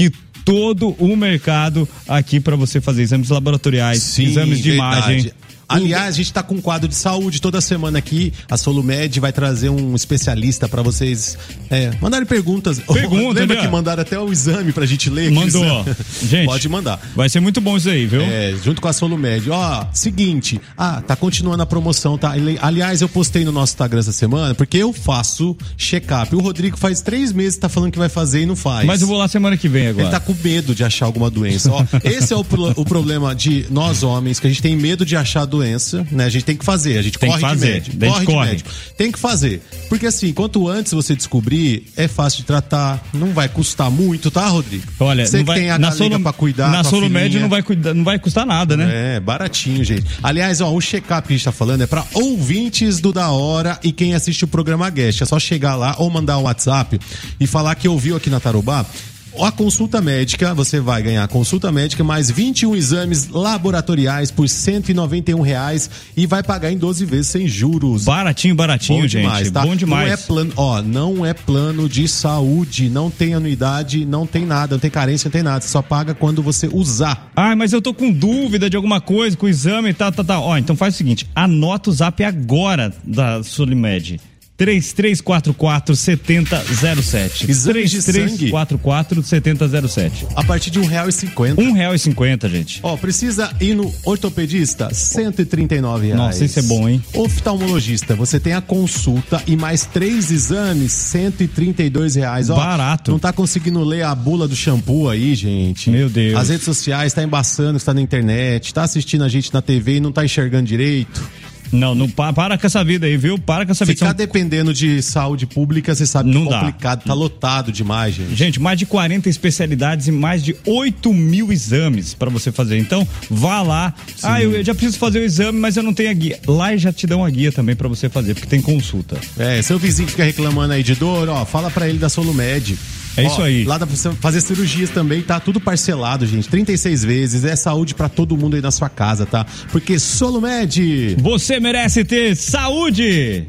todo o mercado aqui para você fazer exames laboratoriais, Sim, exames de verdade. imagem. Aliás, a gente tá com um quadro de saúde toda semana aqui. A Solumed vai trazer um especialista pra vocês é, mandarem perguntas. Pergunta, Lembra né? que mandaram até o exame pra gente ler? Mandou. Gente, pode mandar. Vai ser muito bom isso aí, viu? É, junto com a Solumed. Ó, seguinte. Ah, tá continuando a promoção, tá? Aliás, eu postei no nosso Instagram essa semana, porque eu faço check-up. O Rodrigo faz três meses que tá falando que vai fazer e não faz. Mas eu vou lá semana que vem agora. Ele tá com medo de achar alguma doença. Ó, esse é o, pro- o problema de nós homens, que a gente tem medo de achar doença, né? A gente tem que fazer, a gente Tem que corre fazer, de médico. a gente Corre, corre. de médico. Tem que fazer. Porque assim, quanto antes você descobrir, é fácil de tratar, não vai custar muito, tá, Rodrigo? Olha, você não que vai, tem a na galinha Solo, pra cuidar, na tua Solumed filhinha. não vai, cuidar, não vai custar nada, né? É, baratinho, gente. Aliás, ó, o check-up que a gente tá falando é pra ouvintes do Da Hora e quem assiste o programa Guest. É só chegar lá ou mandar um WhatsApp e falar que ouviu aqui na Tarobá. A consulta médica, você vai ganhar a consulta médica mais vinte e um exames laboratoriais por cento e noventa e um reais e vai pagar em doze vezes sem juros. Baratinho, baratinho, Bom gente. demais, tá? Bom demais. Não é plano, ó, não é plano de saúde, não tem anuidade, não tem nada, não tem carência, não tem nada. Você só paga quando você usar. Ah, mas eu tô com dúvida de alguma coisa com o exame e tal, tal, tal. Ó, então faz o seguinte, anota o zap agora da Solimed. três três quatro quatro, sete zero zero sete. Exames de três sangue. três quatro quatro, sete zero zero sete. A partir de um real e cinquenta. Um real e cinquenta, gente. Ó, precisa ir no ortopedista? cento e trinta e nove reais. Nossa, isso é bom, hein? Oftalmologista, você tem a consulta e mais três exames, cento e trinta e dois reais. Ó, barato. Não tá conseguindo ler a bula do shampoo aí, gente? Meu Deus. As redes sociais, tá embaçando, está na internet, tá assistindo a gente na T V e não tá enxergando direito. Não, não pa- para com essa vida aí, viu? Para com essa vida. Ficar São- dependendo de saúde pública, você sabe Não que é dá. complicado, tá lotado demais, gente. Gente, mais de quarenta especialidades e mais de oito mil exames pra você fazer. Então, vá lá. Ah, eu, eu já preciso fazer o exame, mas eu não tenho a guia. Lá já te dão a guia também pra você fazer, porque tem consulta. É, seu vizinho que fica reclamando aí de dor, ó, fala pra ele da Solumed. É Ó, isso aí. Lá dá pra você fazer cirurgias também, tá tudo parcelado, gente. trinta e seis vezes, é saúde pra todo mundo aí na sua casa, tá? Porque Solumed... Você merece ter saúde!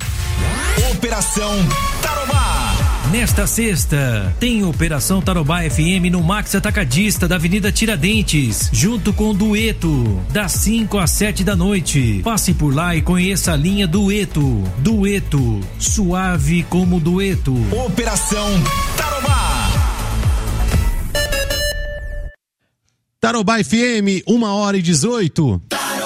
Operação Tarobá. Nesta sexta, tem Operação Tarobá F M no Max Atacadista da Avenida Tiradentes, junto com Dueto, das cinco às sete da noite. Passe por lá e conheça a linha Dueto. Dueto, suave como dueto. Operação Tarobá. Tarobá F M, uma hora e dezoito.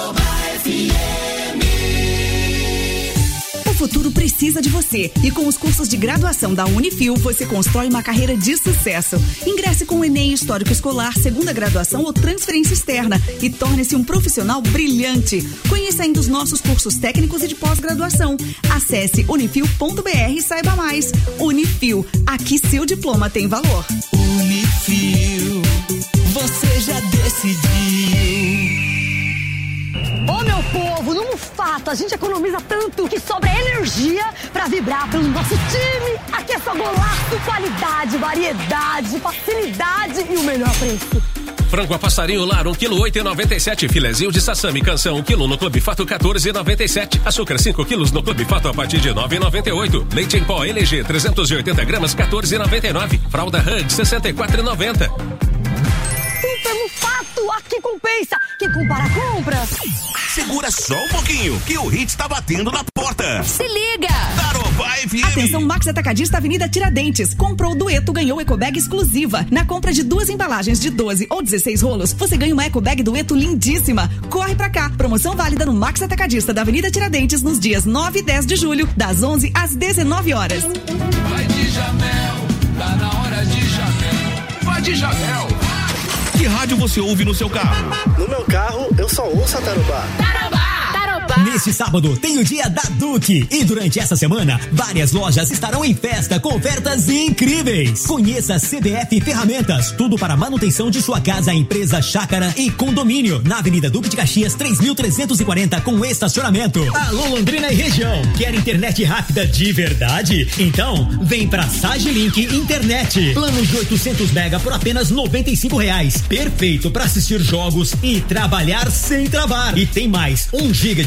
O futuro precisa de você e com os cursos de graduação da Unifil você constrói uma carreira de sucesso. Ingresse com o Enem Histórico Escolar, segunda graduação ou transferência externa e torne-se um profissional brilhante. Conheça ainda os nossos cursos técnicos e de pós-graduação. Acesse unifil ponto br e saiba mais. Unifil, aqui seu diploma tem valor. Unifil, você já decidiu. Ô meu povo, num fato, a gente economiza tanto que sobra energia pra vibrar pelo nosso time. Aqui é só golaço, qualidade, variedade, facilidade e o melhor preço. Frango a passarinho lar, um quilo oito e noventa e sete. Filezinho de sassami canção, um quilo no Clube Fato, quatorze e noventa e sete. Açúcar, cinco quilos no Clube Fato a partir de nove e noventa e oito. Leite em pó L G, trezentos e oitenta gramas, quatorze e noventa e nove. Fralda Hug, sessenta e quatro e noventa. Super Mufato, aqui compensa. Quem compara, compra. Segura só um pouquinho, que o Hits tá batendo na porta. Se liga! Tarobá F M. Atenção, Max Atacadista Avenida Tiradentes. Comprou o Dueto, ganhou ecobag exclusiva. Na compra de duas embalagens de doze ou dezesseis rolos, você ganha uma ecobag Dueto lindíssima. Corre pra cá. Promoção válida no Max Atacadista da Avenida Tiradentes nos dias nove e dez de julho, das onze às dezenove horas. Vai de Jamel, tá na hora de Jamel. Vai de Jamel. Que rádio você ouve no seu carro? No meu carro, eu só ouço a Tarobá. Tarobá! Neste sábado tem o dia da Duque e durante essa semana várias lojas estarão em festa com ofertas incríveis. Conheça a C B F Ferramentas, tudo para manutenção de sua casa, empresa, chácara e condomínio, na Avenida Duque de Caxias três mil trezentos e quarenta com estacionamento. Alô Londrina e região, quer internet rápida de verdade? Então vem pra Sagilink Internet. Plano de oitocentos mega por apenas noventa e cinco reais. Perfeito para assistir jogos e trabalhar sem travar. E tem mais, um giga de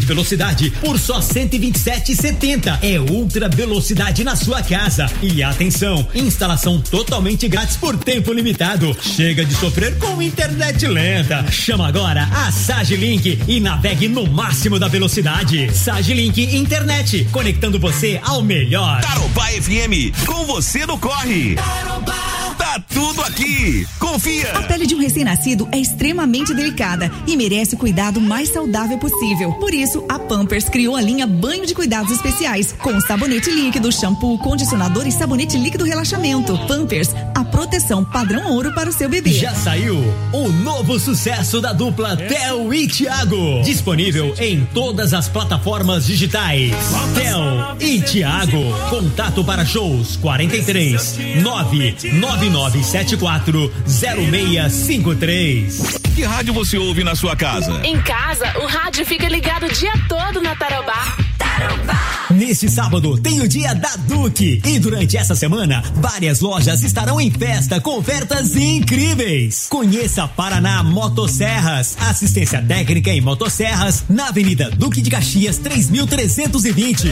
velocidade por só cento e vinte e sete reais e setenta centavos. É ultra velocidade na sua casa. E atenção, instalação totalmente grátis por tempo limitado. Chega de sofrer com internet lenta. Chama agora a Sagilink e navegue no máximo da velocidade. Sagilink Internet, conectando você ao melhor. Tarobá F M, com você no corre. Tá tudo aqui. Confia. A pele de um recém-nascido é extremamente delicada e merece o cuidado mais saudável possível. Por isso, a Pampers criou a linha Banho de Cuidados Especiais, com sabonete líquido, shampoo, condicionador e sabonete líquido relaxamento. Pampers, a proteção padrão ouro para o seu bebê. Já saiu o novo sucesso da dupla Theo e Thiago. Disponível em todas as plataformas digitais. Theo e Thiago. Contato para shows quarenta e três nove nove nove sete quatro zero seis cinco três. Que rádio você ouve na sua casa? Em casa, o rádio fica ligado o dia todo na Tarobá. Tarobá. Neste sábado tem o dia da Duque e durante essa semana várias lojas estarão em festa com ofertas incríveis. Conheça Paraná Motosserras, assistência técnica em motosserras na Avenida Duque de Caxias três mil trezentos e vinte.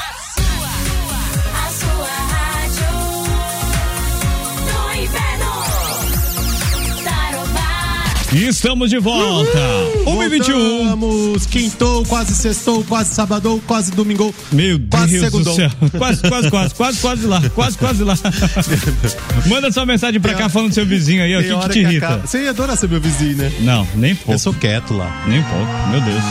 E estamos de volta. uma e vinte e um. Voltamos. Quintou, quase sextou, quase sabadou, quase domingou. Meu quase Deus segundou. do céu. Quase, quase, quase, quase, quase lá. Quase, quase lá. Manda sua mensagem pra cá falando do seu vizinho aí, ó. O que, que te irrita? Acaba... Você ia adorar ser meu vizinho, né? Não, nem pouco. Eu sou quieto lá. Nem pouco, meu Deus.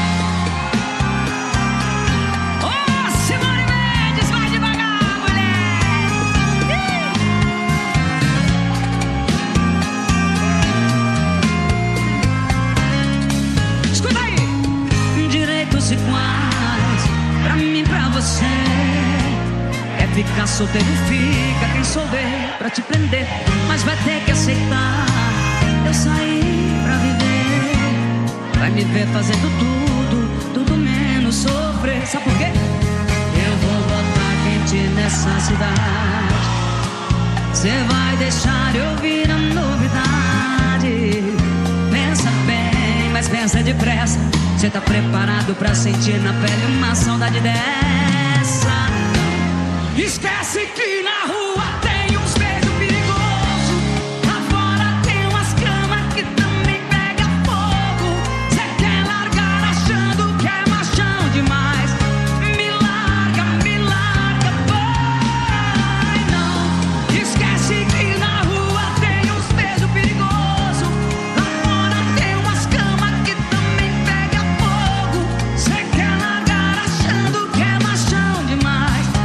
Ficar solteiro fica, quem souber pra te prender, mas vai ter que aceitar. Eu saí pra viver, vai me ver fazendo tudo, tudo menos sofrer. Sabe por quê? Eu vou botar quente nessa cidade. Cê vai deixar eu ouvir a novidade. Pensa bem, mas pensa depressa. Cê tá preparado pra sentir na pele uma saudade dessa? Esquece que na rua tem uns beijos perigosos. Lá fora tem umas camas que também pega fogo. Cê quer largar achando que é machão demais. Me larga, me larga, vai não. Esquece que na rua tem uns beijos perigosos. Lá fora tem umas camas que também pega fogo. Cê quer largar achando que é machão demais.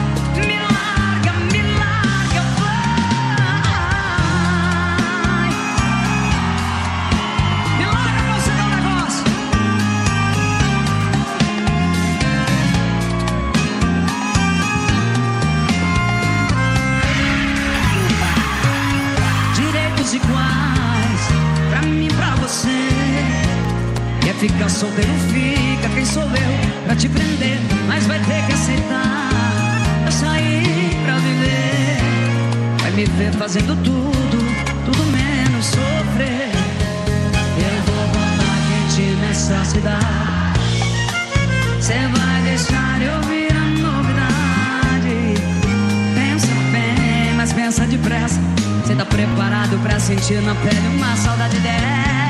Fica solteiro, fica, quem sou eu pra te prender, mas vai ter que aceitar. Eu saí pra viver, vai me ver fazendo tudo, tudo menos sofrer. Eu vou botar quente nessa cidade. Cê vai deixar eu ouvir a novidade. Pensa bem, mas pensa depressa. Cê tá preparado pra sentir na pele uma saudade dessa?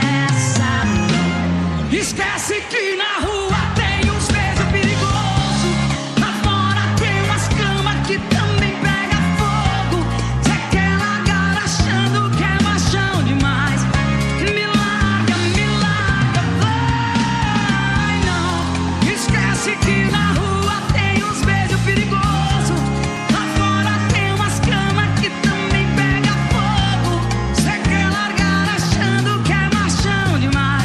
Esquece que na rua tem uns beijos perigosos. Lá fora tem umas camas que também pega fogo. Cê quer largar achando que é machão demais. Me larga, me larga, vai não. Esquece que na rua tem uns beijos perigosos. Lá fora tem umas camas que também pega fogo. Cê quer largar achando que é machão demais.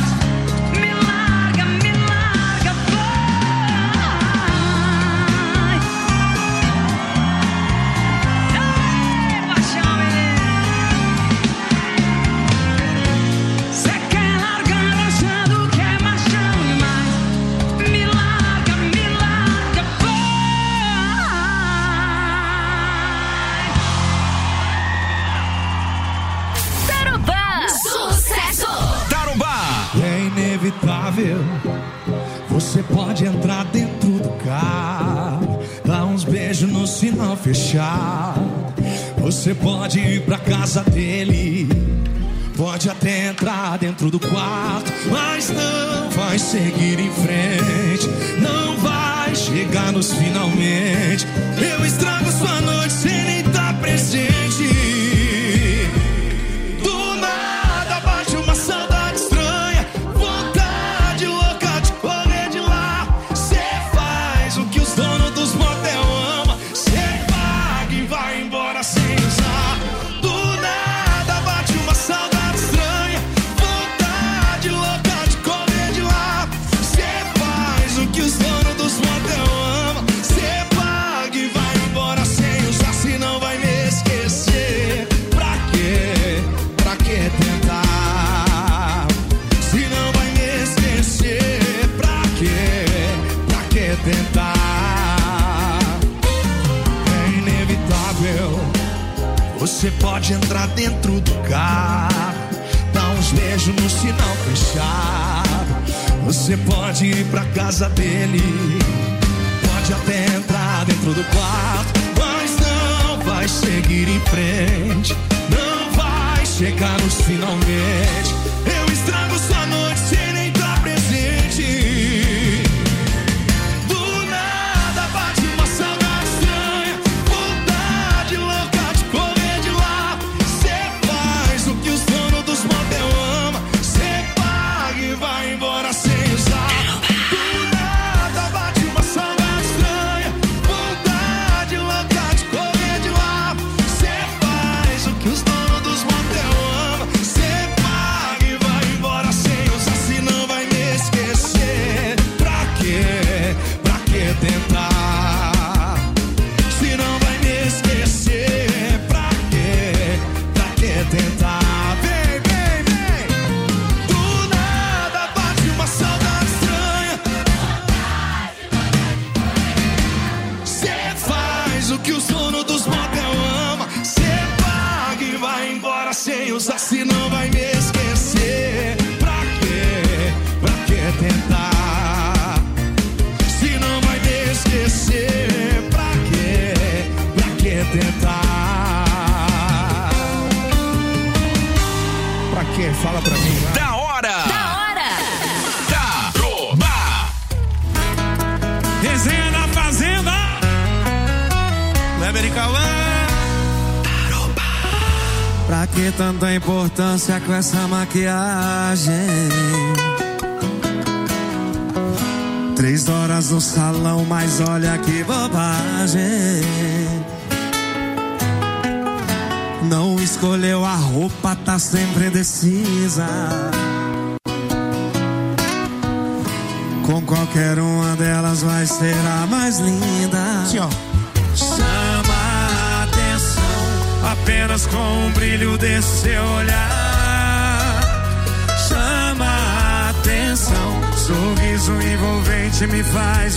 Você pode entrar dentro do carro, dar uns beijos no sinal fechado. Você pode ir pra casa dele, pode até entrar dentro do quarto, mas não vai seguir em frente, não vai chegar nos finalmente. Eu estrago sua noite sem nem estar presente. Do nada bate uma saudade estranha, vontade louca de correr de lá. Cê faz o que os donos dos motel amam, cê paga e vai embora sem usar. Do nada bate uma saudade estranha, vontade louca de correr de lá. Cê faz o que os donos dos motel amam, cê paga e vai embora sem usar, senão vai me esquecer. Pra quê? Pra que tentar? Se não vai me esquecer, pra quê? Pra que tentar? É inevitável. Você pode entrar dentro do carro, dar uns beijos no sinal fechado. Você pode ir pra casa dele, pode até entrar dentro do quarto, mas não vai seguir em frente, não vai chegar nos finalmente. Eu estrago sua noite sem nem estar presente. Do nada bate uma saudade estranha, vontade louca de correr de lá. Cê faz o que os donos dos motel amam, cê paga e vai embora sem usar. Do nada bate uma saudade estranha, vontade louca de correr de lá. Cê faz o que os donos dos motel amam, cê paga e vai embora sem usar, senão vai me esquecer. Pra quê? Pra que tentar? Se não vai me esquecer, pra quê? Pra que tentar? Vem, vem, vem. Do nada bate uma saudade estranha. Cê faz o que os donos dos motel amam, cê paga e vai embora sem usar, senão vai me esquecer. Pra quê? Pra que tentar? Se não vai me esquecer, pra quê? Pra que tentar? Pra quê? Fala pra mim. vai. Da hora! Da hora! Taroba! Resenha na Fazenda. Kleber e Cauã. Pra que tanta importância com essa maquiagem? Três horas no salão, mas olha que bobagem. Não escolheu a roupa, tá sempre indecisa. Com qualquer uma delas vai ser a mais linda. Sim, ó. Chama a atenção apenas com o brilho desse seu olhar. Chama a atenção, sorriso envolvente me faz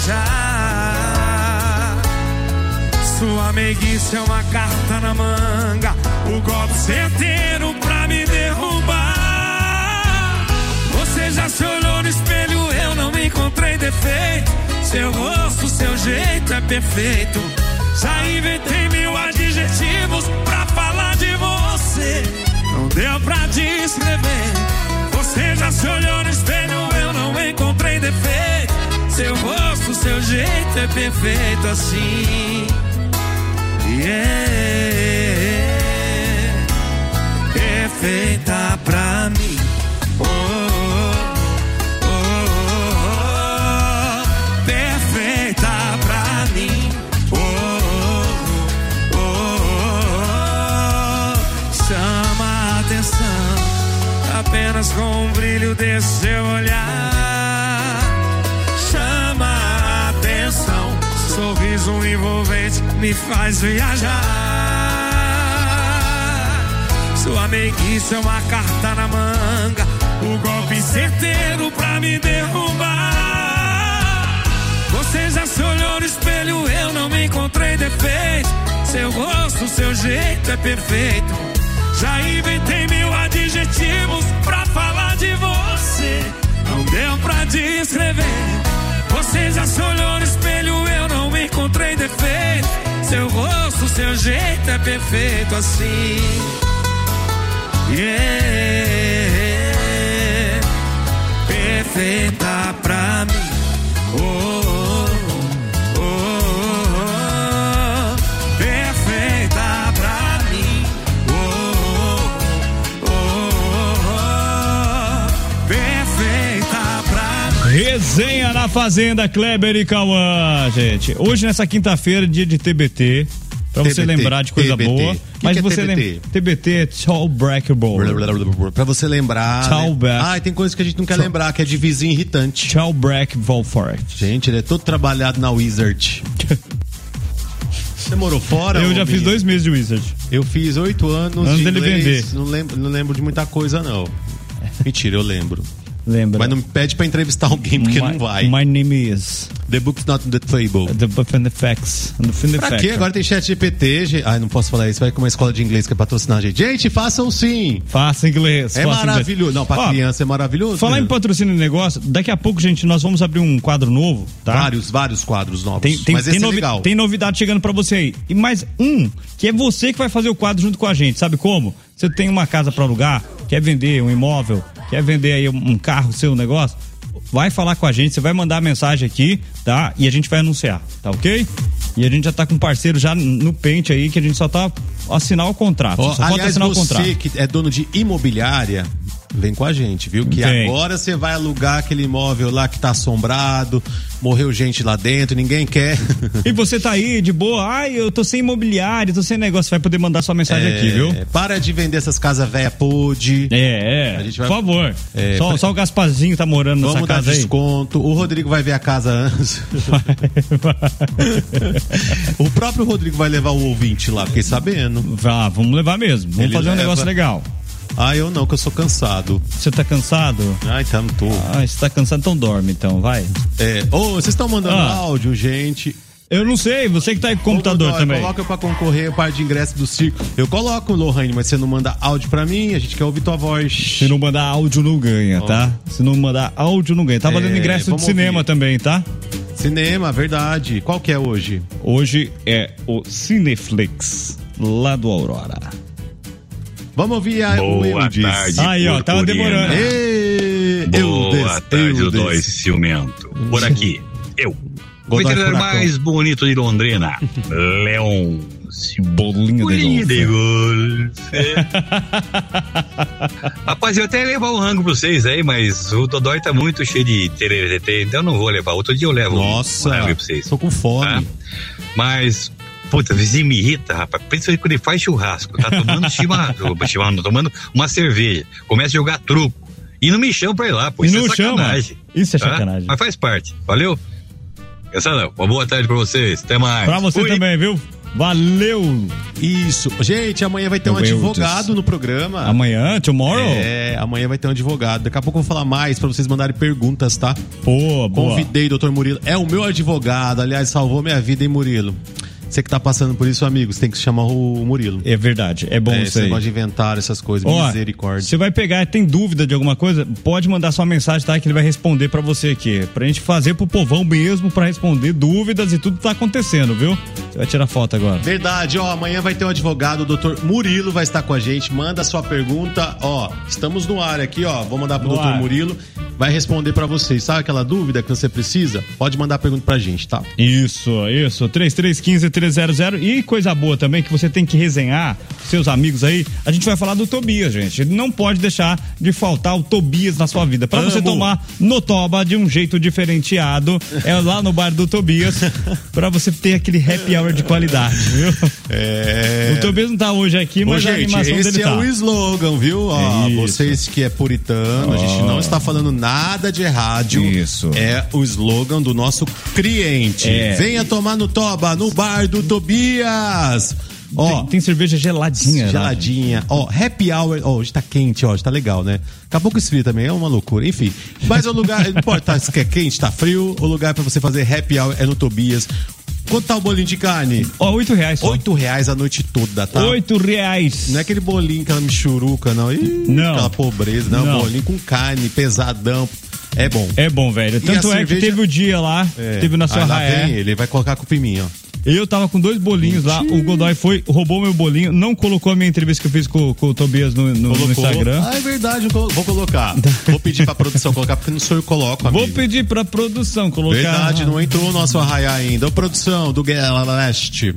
viajar. Sua meiguice é uma carta na manga, o golpe certeiro pra me derrubar. Você já se olhou no espelho, eu não encontrei defeito. Seu rosto, seu jeito é perfeito. Já inventei mil adjetivos pra falar de você, não deu pra descrever. Você já se olhou no espelho, eu não encontrei defeito. Seu rosto, seu jeito é perfeito assim. Yeah, perfeita pra mim. Oh, oh, oh, oh, perfeita pra mim. Oh, oh, oh, oh, chama a atenção apenas com o brilho desse seu olhar. Chama a atenção, sorriso envolvente me faz viajar. Sua meiguice é uma carta na manga, o golpe certeiro pra me derrubar. Você já se olhou no espelho, eu não me encontrei defeito. Seu rosto, seu jeito é perfeito. Já inventei mil adjetivos pra falar de você, não deu pra descrever. Você já se olhou no espelho, eu não encontrei defeito. Seu rosto, seu jeito é perfeito assim. Yeah, perfeita pra mim. Oh, oh, oh, oh, perfeita pra mim. Oh, oh, oh, oh, perfeita pra mim. Resenha na Fazenda, Kleber e Cauã, gente. Hoje, nessa quinta-feira, dia de T B T. Pra você T B T, lembrar de coisa T B T. boa. Que Mas que é você T B T? lembra. T B T é Tall Breakable. Pra você lembrar. Tchau, né? Beck. Ah, e tem coisa que a gente não quer Tchau. lembrar, que é de vizinho irritante. Tchau, Break Volfort. Gente, ele é todo trabalhado na Wizard. Você morou fora? Eu ô, já fiz menino? dois meses de Wizard. Eu fiz oito anos Antes de dele inglês. vender. Não lembro, não lembro de muita coisa, não. Mentira, eu lembro. Lembra? Mas não me pede pra entrevistar alguém, porque my, não vai. My name is. The book's not on the table. The book and the facts. And the Pra quê? Agora tem chat G P T. Gente. Ai, não posso falar isso. Vai com uma escola de inglês que é patrocinar a gente. Gente, façam sim. Faça inglês. É faça maravilhoso. inglês. Não, pra Ó, criança é maravilhoso. Falar mesmo. em patrocínio de negócio, daqui a pouco, gente, nós vamos abrir um quadro novo, tá? Vários, vários quadros novos. Tem, tem, Mas tem, esse é novi- legal. tem novidade chegando pra você aí. E mais um, que é você que vai fazer o quadro junto com a gente. Sabe como? Você tem uma casa pra alugar, quer vender um imóvel, quer vender aí um carro, seu negócio, vai falar com a gente, você vai mandar a mensagem aqui, tá? E a gente vai anunciar, tá ok? E a gente já tá com um parceiro já no pente aí, que a gente só tá assinar o contrato. Ó, só falta aliás, assinar o você contrato. que é dono de imobiliária, vem com a gente, viu? Que Vem. agora você vai alugar aquele imóvel lá que tá assombrado, morreu gente lá dentro, ninguém quer. E você tá aí de boa, ai, eu tô sem imobiliário, tô sem negócio, vai poder mandar sua mensagem É, aqui, viu? Para de vender essas casas velha podre. É, é. A gente vai- Por favor. É, só, pra- só o Gasparzinho tá morando nessa Vamos dar casa aí. desconto. O Rodrigo vai ver a casa antes. O próprio Rodrigo vai levar o ouvinte lá, fiquei sabendo. Ah, vamos levar mesmo. Vamos Ele fazer um leva. negócio legal. Ah, eu não, que eu sou cansado. Você tá cansado? Ai, tá, não tô. Ah, você tá cansado, então dorme, então, vai. É. Ô, vocês estão mandando Ah. áudio, gente. Eu não sei, você que tá aí com o computador Ô, Dodói, também. Coloca pra concorrer o par de ingressos do circo. Eu coloco, Lohane, mas você não manda áudio pra mim, a gente quer ouvir tua voz. Se não mandar áudio, não ganha, tá? Se não mandar áudio, não ganha. Tá valendo É, ingresso de vamos cinema ouvir. também, tá? Cinema, verdade. Qual que é hoje? Hoje é o Cineflix, lá do Aurora. Vamos ouvir a, o Boa Eudes. tarde, Aí, ó, tava purpurina. demorando. Ê, Boa Eudes, tarde, o Eudes. dois ciumento. Por aqui, eu. O Godoy veterinário Furacão. mais bonito de Londrina, Leon. Bolinha Bolinha de de golfe. golfe. Rapaz, eu até ia levar um rango pra vocês aí, mas o Dodói tá muito cheio de tererê, então eu não vou levar. Outro dia eu levo Nossa, um rango pra vocês. tô com fome. Tá? Mas, puta, o vizinho me irrita, rapaz. Principalmente quando ele faz churrasco, tá tomando chimarrão, chimarrão, tomando uma cerveja, começa a jogar truco. E não me chama pra ir lá, pô. E Isso não é sacanagem. chama. Isso é tá? sacanagem. Mas faz parte, valeu? Essa não. Uma boa tarde pra vocês. Até mais. Pra você Fui. também, viu? Valeu! Isso. Gente, amanhã vai ter um Eu, Eudes. advogado no programa. Amanhã, tomorrow? É, amanhã vai ter um advogado. Daqui a pouco eu vou falar mais pra vocês mandarem perguntas, tá? Pô, boa. Convidei o doutor Murilo. É o meu advogado. Aliás, salvou minha vida, hein, Murilo? Você que tá passando por isso, amigos, tem que chamar o Murilo. É verdade, é bom É, isso você aí. gosta de inventar essas coisas. Ó, Misericórdia. você vai pegar, tem dúvida de alguma coisa, pode mandar sua mensagem, tá? Que ele vai responder pra você aqui. Pra gente fazer pro povão mesmo, pra responder dúvidas e tudo que tá acontecendo, viu? Você vai tirar foto agora. Verdade, ó, amanhã vai ter um advogado, o doutor Murilo vai estar com a gente, manda a sua pergunta, ó, estamos no ar aqui, ó, vou mandar pro No doutor ar. Murilo, vai responder pra vocês, sabe aquela dúvida que você precisa? Pode mandar a pergunta pra gente, tá? Isso, isso, três três um cinco, três zero zero. E coisa boa também que você tem que resenhar, seus amigos aí, a gente vai falar do Tobias, gente. Não pode deixar de faltar o Tobias na sua vida. Pra Amo. você tomar no Toba de um jeito diferenciado, é lá no bar do Tobias, pra você ter aquele happy hour de qualidade, viu? É... O Tobias não tá hoje aqui, Ô, mas a gente, animação esse dele é tá. o slogan, viu? Ó, É isso. vocês que é puritano, a gente Ó. não está falando nada de rádio. Isso. É o slogan do nosso cliente. É. Venha tomar no Toba, no bar do Tobias. Ó, Tem, tem cerveja geladinha. lá. geladinha. Ó, happy hour. Ó, hoje tá quente, ó, hoje tá legal, né? Daqui a pouco esfria também, é uma loucura. Enfim. Mas o lugar, não importa se é quente, tá frio, o lugar pra você fazer happy hour é no Tobias. Quanto tá o bolinho de carne? Ó, oito reais só. Oito reais a noite toda, tá? Oito reais. Não é aquele bolinho, aquela michuruca, não. Ih, Não. Aquela pobreza, não. Não. Bolinho com carne, pesadão. é bom. É bom, velho. E Tanto a é que cerveja- teve o dia lá, É. teve na Aí sua lá raia. vem ele, ele vai colocar com piminha, ó. Eu tava com dois bolinhos lá, o Godoy foi, roubou meu bolinho, não colocou a minha entrevista que eu fiz com, com o Tobias no, no- no Colocou. Instagram. Ah, é verdade, eu colo- vou colocar. Vou pedir pra produção colocar, porque não sou eu que coloco, amigo. Vou pedir pra produção colocar. Verdade, não entrou o nosso arraiá ainda. Ô, produção do Guerra Leste.